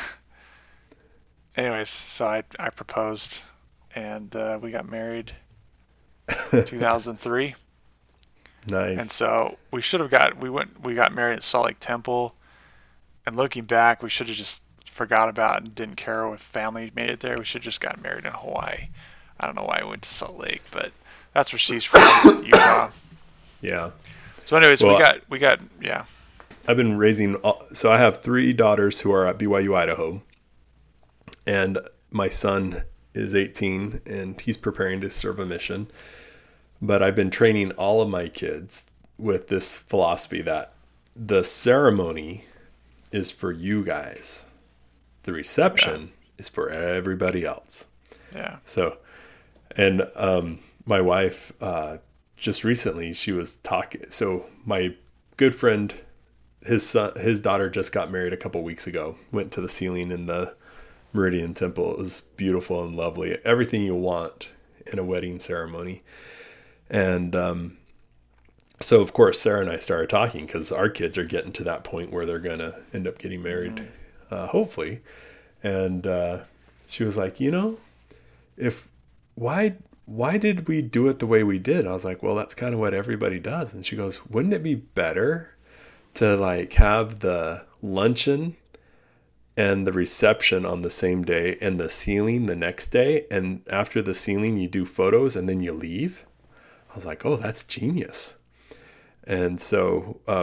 anyways, so I, I proposed, and uh, we got married in two thousand three. Nice. And so we should have got, we went, we got married at Salt Lake Temple, and looking back, we should have just forgot about it and didn't care if family made it there. We should have just got married in Hawaii. I don't know why I went to Salt Lake, but that's where she's from, Utah. Yeah. So anyways, well, we got, we got, yeah. I've been raising, so I have three daughters who are at B Y U Idaho, and my son is eighteen, and he's preparing to serve a mission. But I've been training all of my kids with this philosophy that the ceremony is for you guys. The reception yeah. is for everybody else. Yeah. So, and um, my wife, uh, just recently, she was talking. So my good friend, his son, his daughter just got married a couple weeks ago, went to the ceiling in the Meridian Temple. It was beautiful and lovely. Everything you want in a wedding ceremony. And um, so, of course, Sarah and I started talking because our kids are getting to that point where they're going to end up getting married, mm-hmm. uh, hopefully. And uh, she was like, you know, if why why did we do it the way we did? I was like, well, that's kind of what everybody does. And she goes, wouldn't it be better to like have the luncheon and the reception on the same day and the ceiling the next day? And after the ceiling, you do photos and then you leave? I was like, oh, that's genius. And so uh,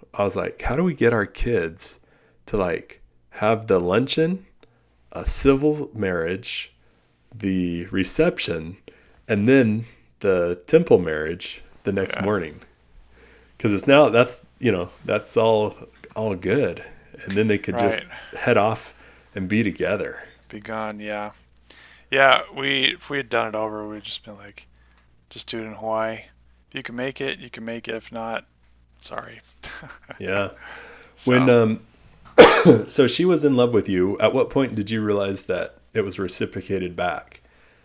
I was like, how do we get our kids to like have the luncheon, a civil marriage, the reception, and then the temple marriage the next yeah. morning? Because it's now that's you know that's all all good, and then they could right. just head off and be together. Be gone, yeah, yeah. We if we had done it over, we'd just been like, just do it in Hawaii. If you can make it, you can make it. If not, sorry. Yeah. So. When um, so she was in love with you. At what point did you realize that it was reciprocated back?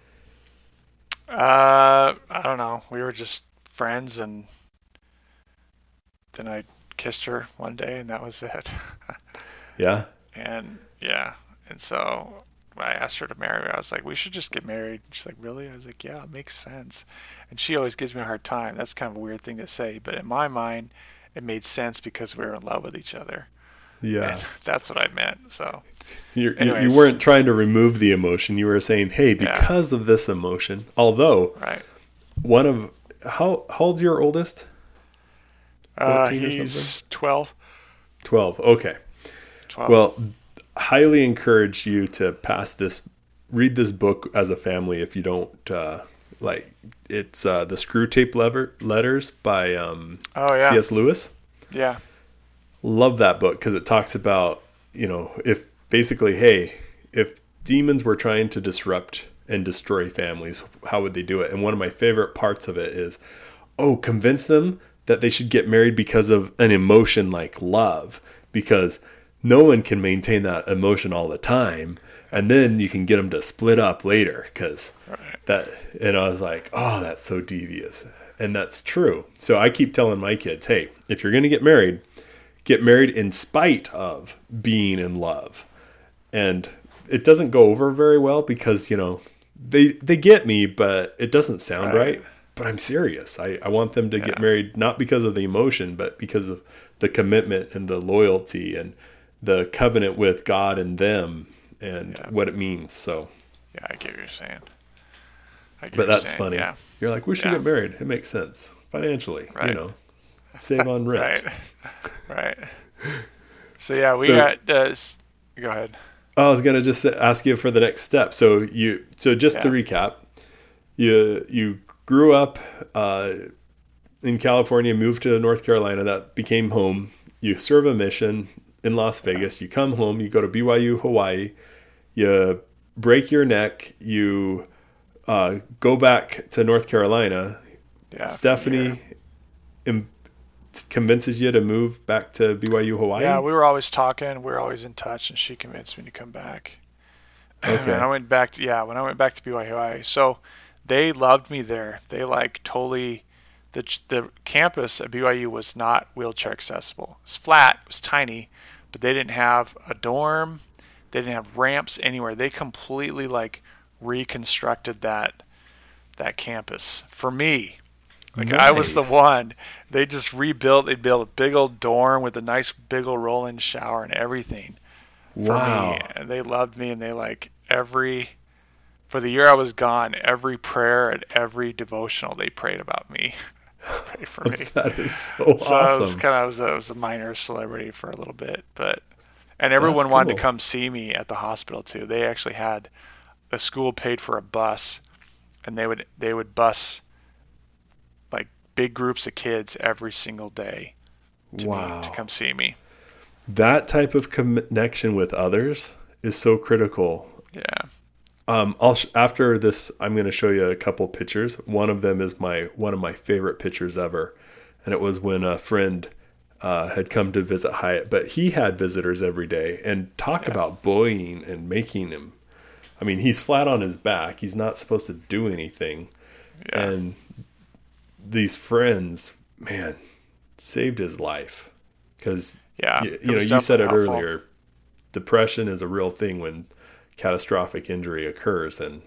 Uh, I don't know. We were just friends, and then I kissed her one day, and that was it. Yeah. And yeah, and so I asked her to marry me. I was like, we should just get married. She's like, really? I was like, yeah, it makes sense. And she always gives me a hard time. That's kind of a weird thing to say, but in my mind, it made sense because we were in love with each other. Yeah. And that's what I meant. So You're, you weren't trying to remove the emotion. You were saying, hey, because yeah. of this emotion, although right. one of, how, how old's your oldest? Uh, he's twelve. twelve. Okay. twelve. Well, highly encourage you to pass this, read this book as a family. If you don't, uh, like it's, uh, the Screw Tape Lever Letters by, um, oh, yeah. C S Lewis. Yeah. Love that book. 'Cause it talks about, you know, if basically, hey, if demons were trying to disrupt and destroy families, how would they do it? And one of my favorite parts of it is, oh, convince them that they should get married because of an emotion like love, because no one can maintain that emotion all the time. And then you can get them to split up later because right. that, and I was like, oh, that's so devious. And that's true. So I keep telling my kids, hey, if you're going to get married, get married in spite of being in love. And it doesn't go over very well because, you know, they, they get me, but it doesn't sound right. right. But I'm serious. I, I want them to yeah. get married, not because of the emotion, but because of the commitment and the loyalty and the covenant with God and them and yeah. what it means. So, yeah, I get what you're saying. I get but what that's you're saying. funny. Yeah. You're like, we should yeah. get married. It makes sense financially, right. you know, save on rent. right. Right. So yeah, we so, got, uh, go ahead. I was going to just ask you for the next step. So you, so just yeah. to recap, you, you grew up, uh, in California, moved to North Carolina, that became home. You serve a mission in Las Vegas. You come home, you go to B Y U, Hawaii, you break your neck, you uh, go back to North Carolina. Yeah, Stephanie im- convinces you to move back to B Y U, Hawaii? Yeah, we were always talking. We were always in touch, and she convinced me to come back. Okay. And I went back to, yeah, when I went back to B Y U, Hawaii. So they loved me there. They like totally... The the campus at B Y U was not wheelchair accessible. It was flat, it was tiny, but they didn't have a dorm. They didn't have ramps anywhere. They completely like reconstructed that that campus for me. Like nice. I was the one. They just rebuilt. They built a big old dorm with a nice big old roll-in shower and everything for wow. me. And they loved me, and they like every for the year I was gone, every prayer and every devotional they prayed about me. Pray for me. That is so, so awesome. I was kind of I was, a, I was a minor celebrity for a little bit, but and everyone That's wanted cool. to come see me at the hospital too. They actually had the school paid for a bus, and they would they would bus like big groups of kids every single day to wow. me, to come see me. That type of connection with others is so critical. Yeah. Um, I'll sh- after this, I'm going to show you a couple pictures. One of them is my one of my favorite pictures ever, and it was when a friend uh, had come to visit Hyatt, but he had visitors every day. And talk yeah. about bullying and making him. I mean, he's flat on his back. He's not supposed to do anything, yeah. and these friends, man, saved his life because yeah, you, you know you said it helpful. earlier. Depression is a real thing when catastrophic injury occurs, and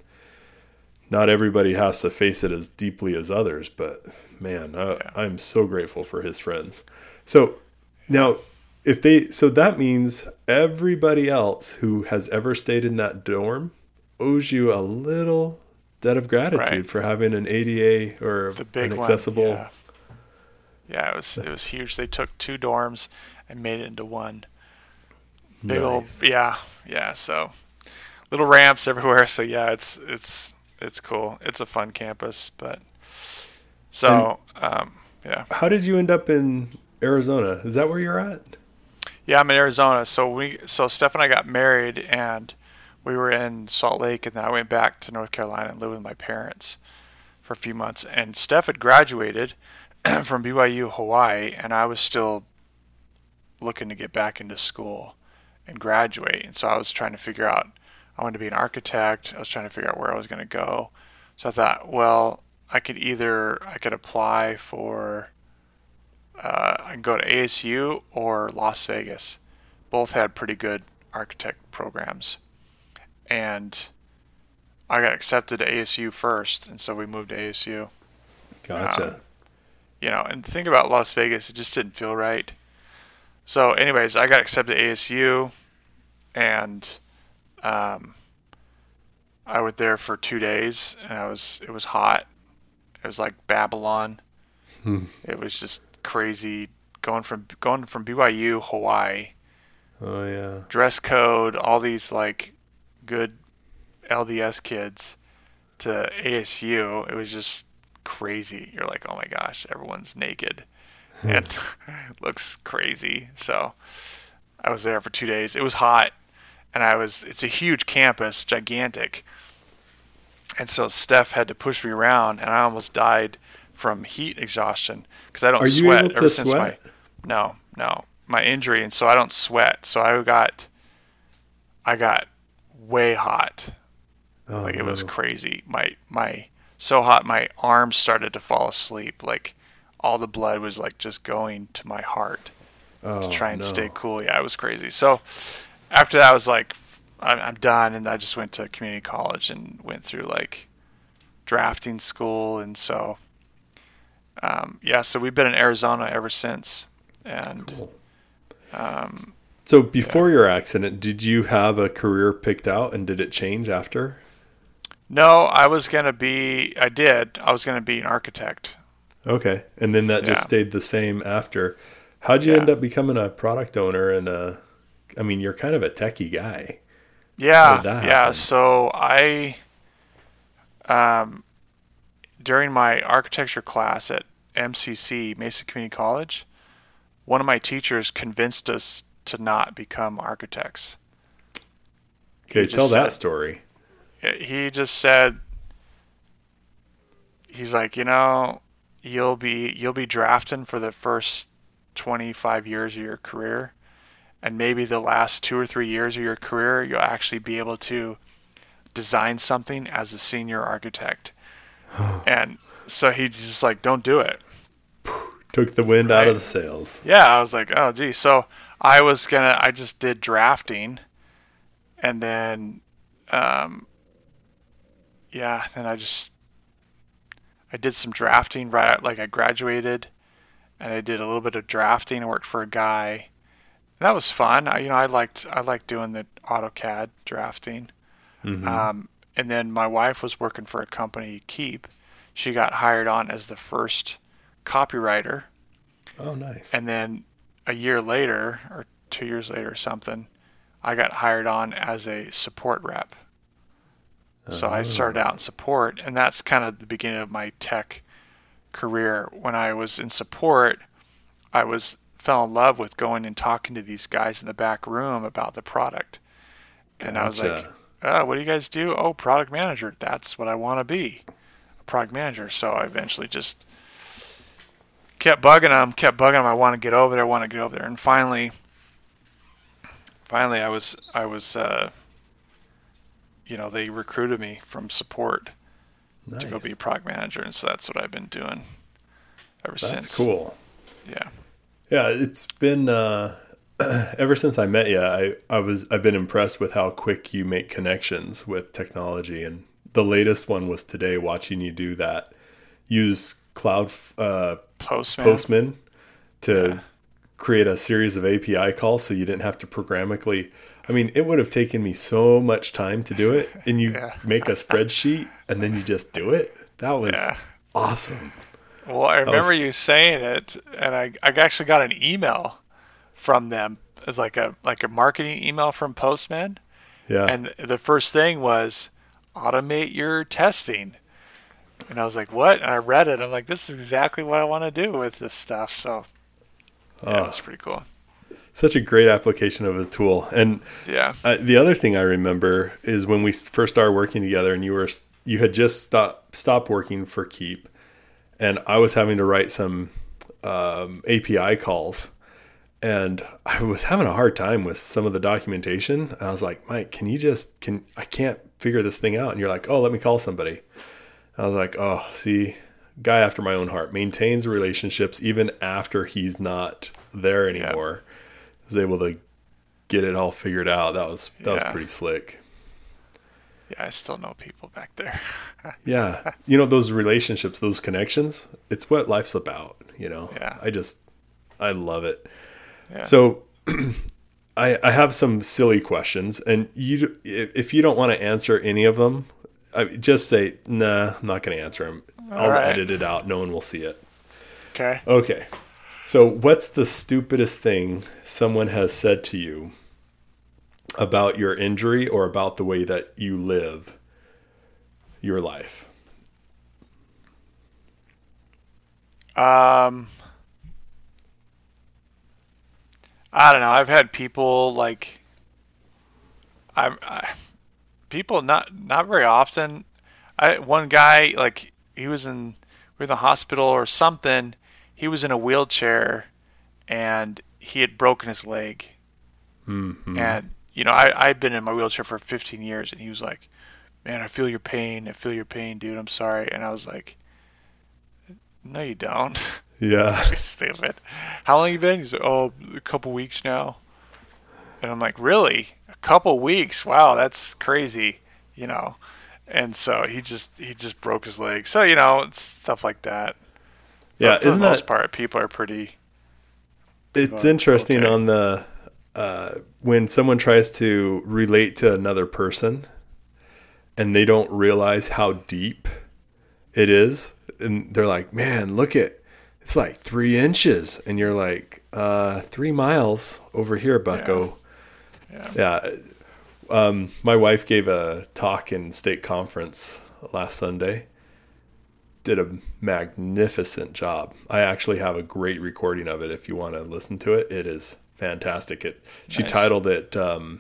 not everybody has to face it as deeply as others, but man, I, yeah. I'm so grateful for his friends. So now if they, so that means everybody else who has ever stayed in that dorm owes you a little debt of gratitude right. for having an A D A or the big an accessible. One, yeah. Yeah, it was it was huge. They took two dorms and made it into one. Big old, Nice. yeah, yeah. So little ramps everywhere. So yeah, it's it's it's cool. It's a fun campus, but And so um, yeah, how did you end up in Arizona? Is that where you're at? yeah. I'm in Arizona. So we so Steph and I got married, and we were in Salt Lake, and then I went back to North Carolina and lived with my parents for a few months. And Steph had graduated from B Y U Hawaii, and I was still looking to get back into school and graduate. And so I was trying to figure out, I wanted to be an architect. I was trying to figure out where I was going to go. So I thought, well, I could either, I could apply for, uh, I could go to A S U or Las Vegas. Both had pretty good architect programs. And I got accepted to A S U first, and so we moved to A S U. Gotcha. Um, you know, and the thing about Las Vegas, it just didn't feel right. So anyways, I got accepted to A S U, and um, I went there for two days, and I was it was hot. It was like Babylon. Hmm. It was just crazy going from going from B Y U Hawaii, Oh yeah. dress code, all these like good L D S kids to A S U. It was just crazy. You're like, oh my gosh, everyone's naked and looks crazy. So I was there for two days. It was hot, and I was. It's a huge campus, gigantic, and so Steph had to push me around, and I almost died from heat exhaustion because I don't Are you sweat able ever to since sweat? my no no my injury, and so I don't sweat. So I got I got way hot. Oh, Like it was no. crazy. My my so hot my arms started to fall asleep. Like all the blood was like just going to my heart Oh, to try and no. stay cool. Yeah, it was crazy. So after that I was like I'm, I'm done, and I just went to community college and went through like drafting school, and so um, yeah, so we've been in Arizona ever since. And Cool. um, So before your accident, did you have a career picked out, and did it change after? no, I was gonna be. I did. I was gonna be an architect. Okay. And then that just Yeah. stayed the same after. How'd you Yeah. end up becoming a product owner and a, I mean, you're kind of a techie guy. How Yeah, did that yeah. happen? So I, um, during my architecture class at M C C, Mesa Community College, one of my teachers convinced us to not become architects. Okay, He tell just that said, story. he just said, he's like, you know, you'll be you'll be drafting for the first twenty-five years of your career, and maybe the last two or three years of your career, you'll actually be able to design something as a senior architect. And so he just like, don't do it. Took the wind out Right. of the sails. Yeah, I was like, oh, gee. So I was gonna, I just did drafting, and then, um, yeah, then I just, I did some drafting right out, like I graduated, and I did a little bit of drafting. I worked for a guy. That was fun. I, you know, I liked, I liked doing the AutoCAD drafting. Hmm. Um, and then my wife was working for a company, Keep. She got hired on as the first copywriter. Oh, nice. And then a year later, or two years later or something, I got hired on as a support rep. So I started out in support, and that's kind of the beginning of my tech career. When I was in support, I was fell in love with going and talking to these guys in the back room about the product. And I was like, Gotcha. oh, what do you guys do? Oh, product manager. That's what I want to be, a product manager. So I eventually just kept bugging them, kept bugging them. I want to get over there, I want to get over there. And finally, finally I was, I was, uh, you know, they recruited me from support Nice. to go be a product manager. And so that's what I've been doing ever That's since. cool. Yeah. Yeah, it's been uh, ever since I met you. I, I was I've been impressed with how quick you make connections with technology, and the latest one was today. Watching you do that, use Cloud uh, Postman. Postman to Yeah. create a series of A P I calls, so you didn't have to programmatically. I mean, it would have taken me so much time to do it, and you Yeah. make a spreadsheet and then you just do it. That was Yeah. awesome. Well, I That remember was, you saying it, and I, I actually got an email from them. It's like a like a marketing email from Postman, yeah. and the first thing was automate your testing. And I was like, what? And I read it. I'm like, this is exactly what I want to do with this stuff. So yeah, Oh, it's pretty cool. such a great application of a tool. And Yeah. uh, the other thing I remember is when we first started working together, and you were you had just stopped stopped working for Keep, and I was having to write some um, A P I calls, and I was having a hard time with some of the documentation. And I was like, Mike, can you just can I can't figure this thing out? And you're like, oh, let me call somebody. I was like, oh, see, guy after my own heart, maintains relationships even after he's not there anymore. Yeah. Was able to get it all figured out. That was that yeah. was pretty slick. Yeah, I still know people back there. Yeah, you know, those relationships, those connections. It's what life's about. You know. Yeah. I just, I love it. Yeah. So, I I have some silly questions, and you if you don't want to answer any of them. I just say, nah, I'm not going to answer them. All I'll right. edit it out. No one will see it. Okay. Okay. So what's the stupidest thing someone has said to you about your injury or about the way that you live your life? Um, I don't know. I've had people like, I'm, I, people not not very often. I one guy like he was in we were in the hospital or something. He was in a wheelchair and he had broken his leg. Mm-hmm. And you know I I'd been in my wheelchair for fifteen years, and he was like, "Man, I feel your pain. I feel your pain, dude. I'm sorry." And I was like, "No, you don't." Yeah. Stupid. How long you been? He's like, "Oh, a couple weeks now." And I'm like, "Really? A couple weeks? Wow, that's crazy." You know, and so he just he just broke his leg. So you know, it's stuff like that. Yeah, but for isn't the most that, part, people are pretty. It's uh, interesting okay. on the uh, when someone tries to relate to another person, and they don't realize how deep it is, and they're like, "Man, look at it's like three inches," and you're like, uh, three miles over here, Bucko." Yeah. Yeah. Um, my wife gave a talk in state conference last Sunday. Did a magnificent job. I actually have a great recording of it if you want to listen to it. It is fantastic. It She Nice. titled it, um,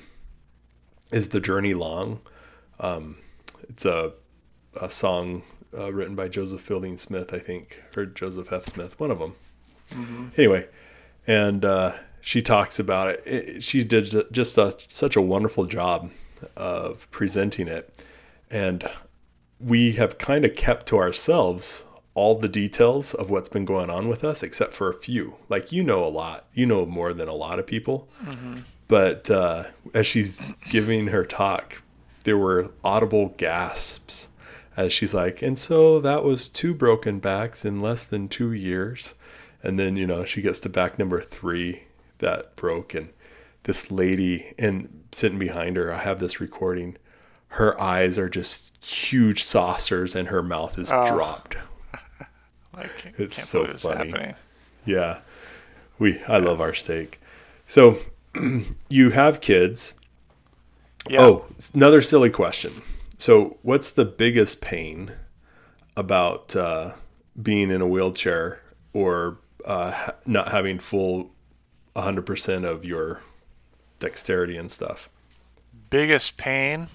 Is the Journey Long? Um, it's a, a song uh, written by Joseph Fielding Smith, I think, or Joseph F. Smith, one of them. Mm-hmm. Anyway, and uh, she talks about it. it she did just a, such a wonderful job of presenting it. And we have kind of kept to ourselves all the details of what's been going on with us, except for a few. Like, you know a lot. You know more than a lot of people. Mm-hmm. But uh, as she's giving her talk, there were audible gasps as she's like, and so that was two broken backs in less than two years. And then, you know, she gets to back number three that broke. And this lady, and sitting behind her, I have this recording, her eyes are just huge saucers and her mouth is Oh. dropped. Like, It's can't so believe it's funny. happening. Yeah. We I love our steak. So you have kids. Yeah. Oh, another silly question. So what's the biggest pain about uh, being in a wheelchair or uh, ha- not having full one hundred percent of your dexterity and stuff? Biggest pain?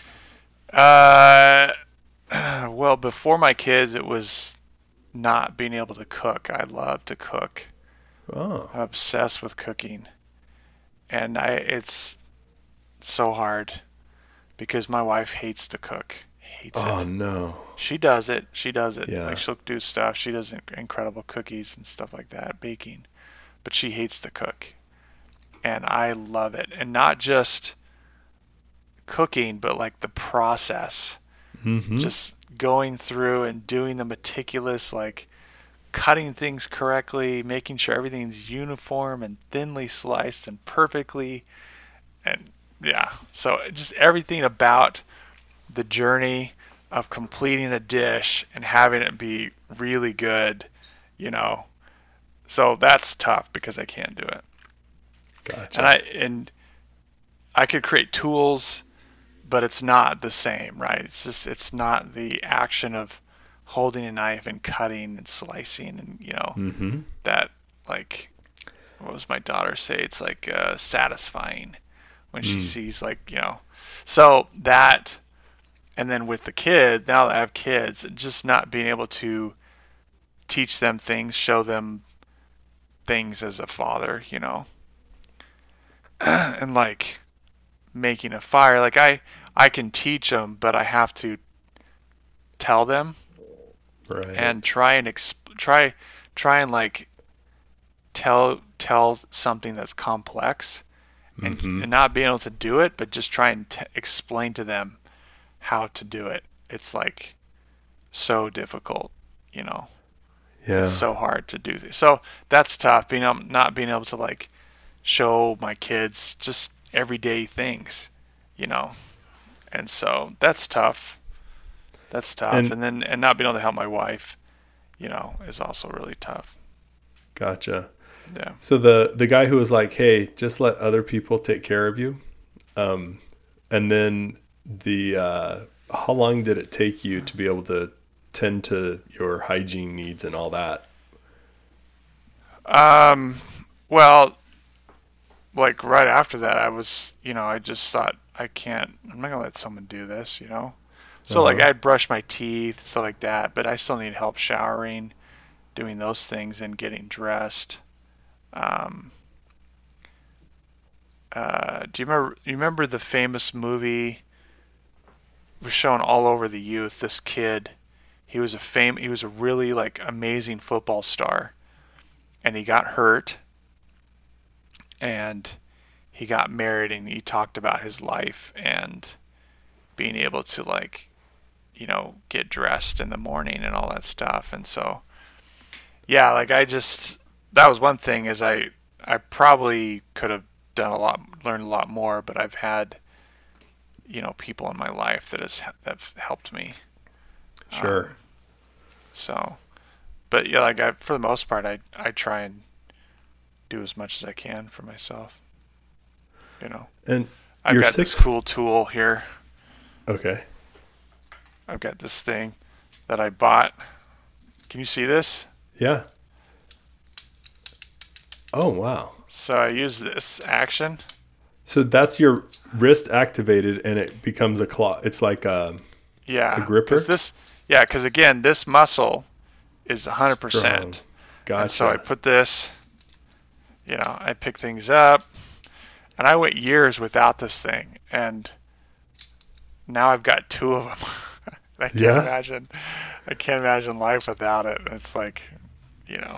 Uh, well, before my kids, it was not being able to cook. I love to cook. Oh, I'm obsessed with cooking, and I it's so hard because my wife hates to cook. Hates oh it. no. She does it. She does it. Yeah. Like, she'll do stuff. She does inc- incredible cookies and stuff like that, baking. But she hates to cook, and I love it. And not just cooking, but like the process. Mm-hmm. Just going through and doing the meticulous, like cutting things correctly, making sure everything's uniform and thinly sliced and perfectly. And yeah, so just everything about the journey of completing a dish and having it be really good you know. So that's tough because I can't do it. Gotcha. And I and I could create tools, but it's not the same, right? It's just it's not the action of holding a knife and cutting and slicing and you know Mm-hmm. that like what was my daughter say? It's like uh, satisfying when she Mm. sees like you know. So that, and then with the kid, now that I have kids, just not being able to teach them things, show them things as a father, you know, and like making a fire. Like I, I can teach them, but I have to tell them Right. and try and exp- try, try and like tell tell something that's complex, and Mm-hmm. and not being able to do it, but just try and t- explain to them how to do it. It's like so difficult, you know. Yeah. It's so hard to do this. So that's tough. Being able, not being able to like show my kids just everyday things, you know. And so that's tough. That's tough. And And then and not being able to help my wife, you know, is also really tough. gotcha. Yeah. So the the guy who was like, "Hey, just let other people take care of you," um, and then the uh, how long did it take you to be able to tend to your hygiene needs and all that? Um. Well, like right after that, I was, you know, I just thought I can't. I'm not gonna let someone do this, you know. So like Uh-huh. I'd brush my teeth, stuff like that, but I still need help showering, doing those things, and getting dressed. Um. Uh. Do you remember? You remember the famous movie? Was shown all over the youth. This kid, he was a fame. He was a really like amazing football star, and he got hurt, and he got married, and he talked about his life and being able to like you know get dressed in the morning and all that stuff. And so yeah, like I just that was one thing is I I probably could have done a lot, learned a lot more, but I've had you know people in my life that has that have helped me. Sure. Um, so, but yeah, like I for the most part, I I try and do as much as I can for myself. You know, And I've you're got six. this cool tool here. Okay. I've got this thing that I bought. Can you see this? Yeah. Oh wow. So I use this action. So that's your wrist activated, and it becomes a claw. It's like a, a Yeah, because gripper. this, yeah, because again, this muscle is Strong. one hundred percent. And so I Gotcha. put this, you know, I pick things up, and I went years without this thing, and now I've got two of them. I can't Yeah. imagine, I can't imagine life without it. It's like, you know.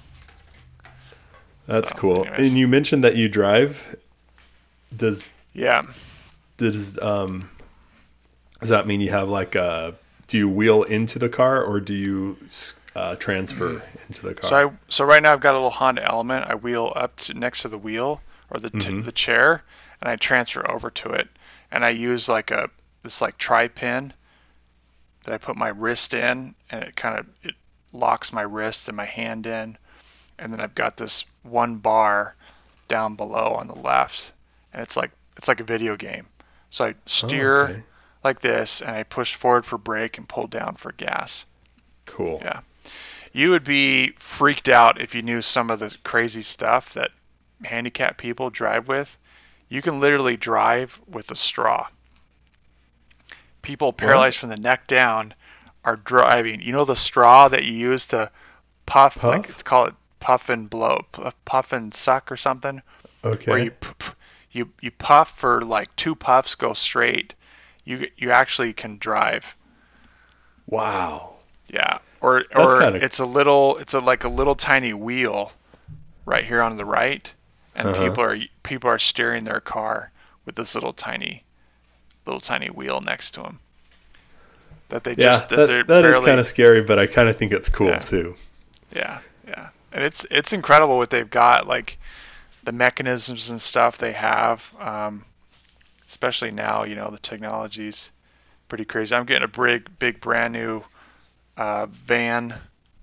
That's So, cool. anyways. And you mentioned that you drive. Does Yeah. does um does that mean you have like a? Do you wheel into the car or do you uh, transfer into the car? So I so right now I've got a little Honda Element. I wheel up to next to the wheel or the t- Mhm. the chair, and I transfer over to it. And I use like a this like tri pin that I put my wrist in, and it kind of it locks my wrist and my hand in. And then I've got this one bar down below on the left, and it's like it's like a video game. So I Oh, steer okay. like this, and I push forward for brake and pull down for gas. Cool. Yeah. You would be freaked out if you knew some of the crazy stuff that handicapped people drive with. You can literally drive with a straw. People paralyzed What? from the neck down are driving. You know the straw that you use to puff, like Puff? it's called puff and blow, puff, puff and suck or something, where you Okay. p- p- you you puff for like two puffs, go straight. You you actually can drive. Wow. Yeah. Or That's or kind of. it's a little it's a like a little tiny wheel right here on the right, and Uh-huh. people are people are steering their car with this little tiny little tiny wheel next to them that they Yeah, just that they're that that is kind barely of scary, but I kind of think it's cool yeah too. yeah yeah and it's it's incredible what they've got, like the mechanisms and stuff they have, um, especially now, you know, the technology's pretty crazy. I'm getting a big big brand new uh, van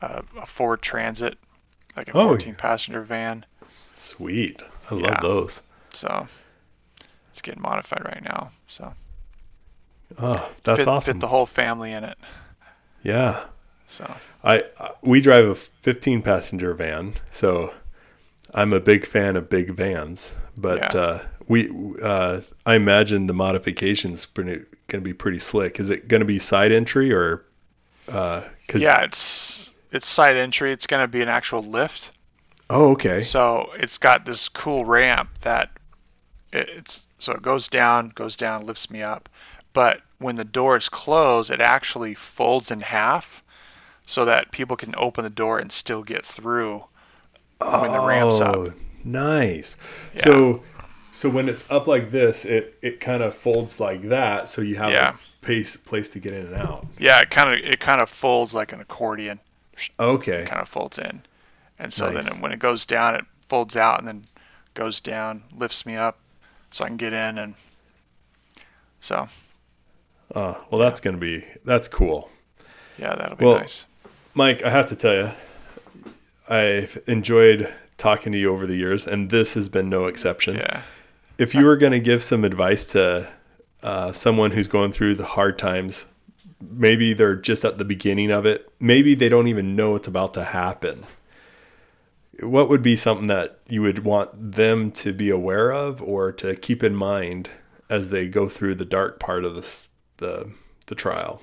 a, a Ford Transit, like a Oh. fourteen passenger van. Sweet. I Yeah. love those. So it's getting modified right now. So Oh, that's fit, awesome. fit the whole family in it. Yeah. So I we drive a fifteen passenger van, so I'm a big fan of big vans. But Yeah. uh, we uh, I imagine the modifications going to be pretty slick. Is it going to be side entry or? Uh, 'cause, yeah, it's it's side entry. It's going to be an actual lift. Oh, okay. So it's got this cool ramp that it, it's so it goes down, goes down, lifts me up. But when the doors close, it actually folds in half so that people can open the door and still get through when the ramp's up. Oh, nice. Yeah. So, so when it's up like this, it, it kind of folds like that, so you have Yeah. a place place to get in and out. Yeah, it kind of it kind of folds like an accordion. Okay. It kind of folds in, and so Nice. then when it goes down, it folds out and then goes down, lifts me up, so I can get in, and so Uh, well, that's going to be that's cool. yeah, that'll be Well, nice. Mike, I have to tell you, I've enjoyed talking to you over the years, and this has been no exception. Yeah, If you were going to give some advice to uh, someone who's going through the hard times, maybe they're just at the beginning of it, maybe they don't even know it's about to happen, what would be something that you would want them to be aware of or to keep in mind as they go through the dark part of this, the the trial?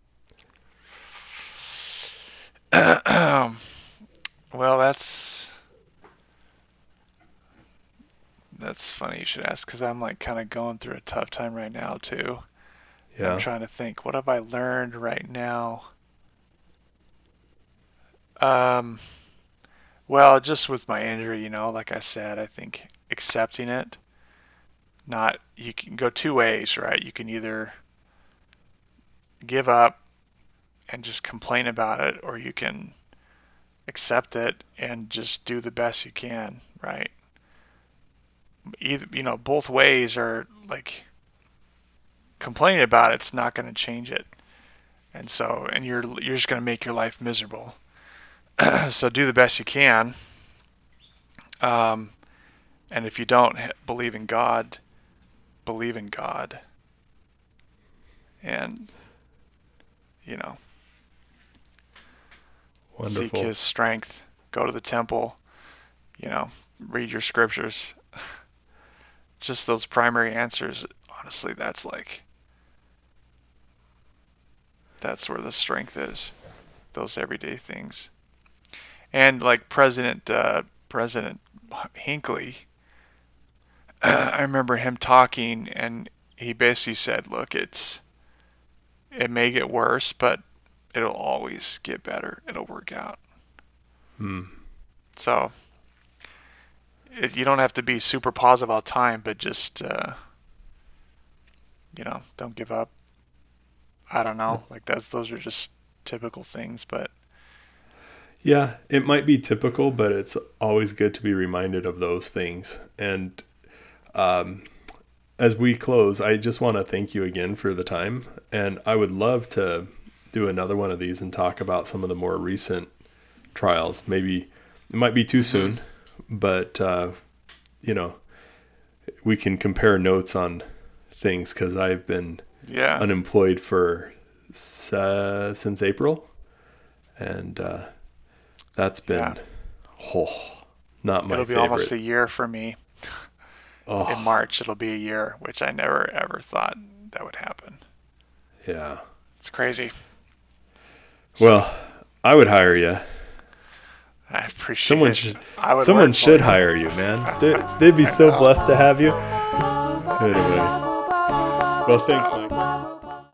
well, that's that's funny you should ask because I'm like kind of going through a tough time right now too. Yeah. I'm trying to think, what have I learned right now? Um, well, just with my injury, you know, like I said, I think accepting it. Not, you can go two ways, right? You can either give up and just complain about it, or you can accept it and just do the best you can, right? Either, you know, both ways are like, complaining about it's not going to change it, and so and you're you're just going to make your life miserable. So do the best you can, um, and if you don't believe in God, believe in God, and you know, Wonderful. seek His strength. Go to the temple. You know, read your scriptures. Just those primary answers. Honestly, that's like. That's where the strength is, those everyday things. And like President uh, President Hinckley, uh, I remember him talking, and he basically said, "Look, it's it may get worse, but it'll always get better. It'll work out." Hmm. So it, you don't have to be super positive all the time, but just uh, you know, don't give up. I don't know. Like that's those are just typical things, but Yeah, it might be typical, but it's always good to be reminded of those things. And um, as we close, I just want to thank you again for the time. And I would love to do another one of these and talk about some of the more recent trials. Maybe it might be too soon, but, uh, you know, we can compare notes on things because I've been yeah, unemployed for uh, since April. And uh, that's been, Yeah. oh, not my it'll be favorite. almost a year for me. Oh, In March, it'll be a year, which I never ever thought that would happen. yeah. It's crazy. Well, I would hire you. I appreciate Someone it. should. I would Someone work for should it. hire you, man. They, they'd be so blessed to have you. Anyway. Well, thanks, Mike.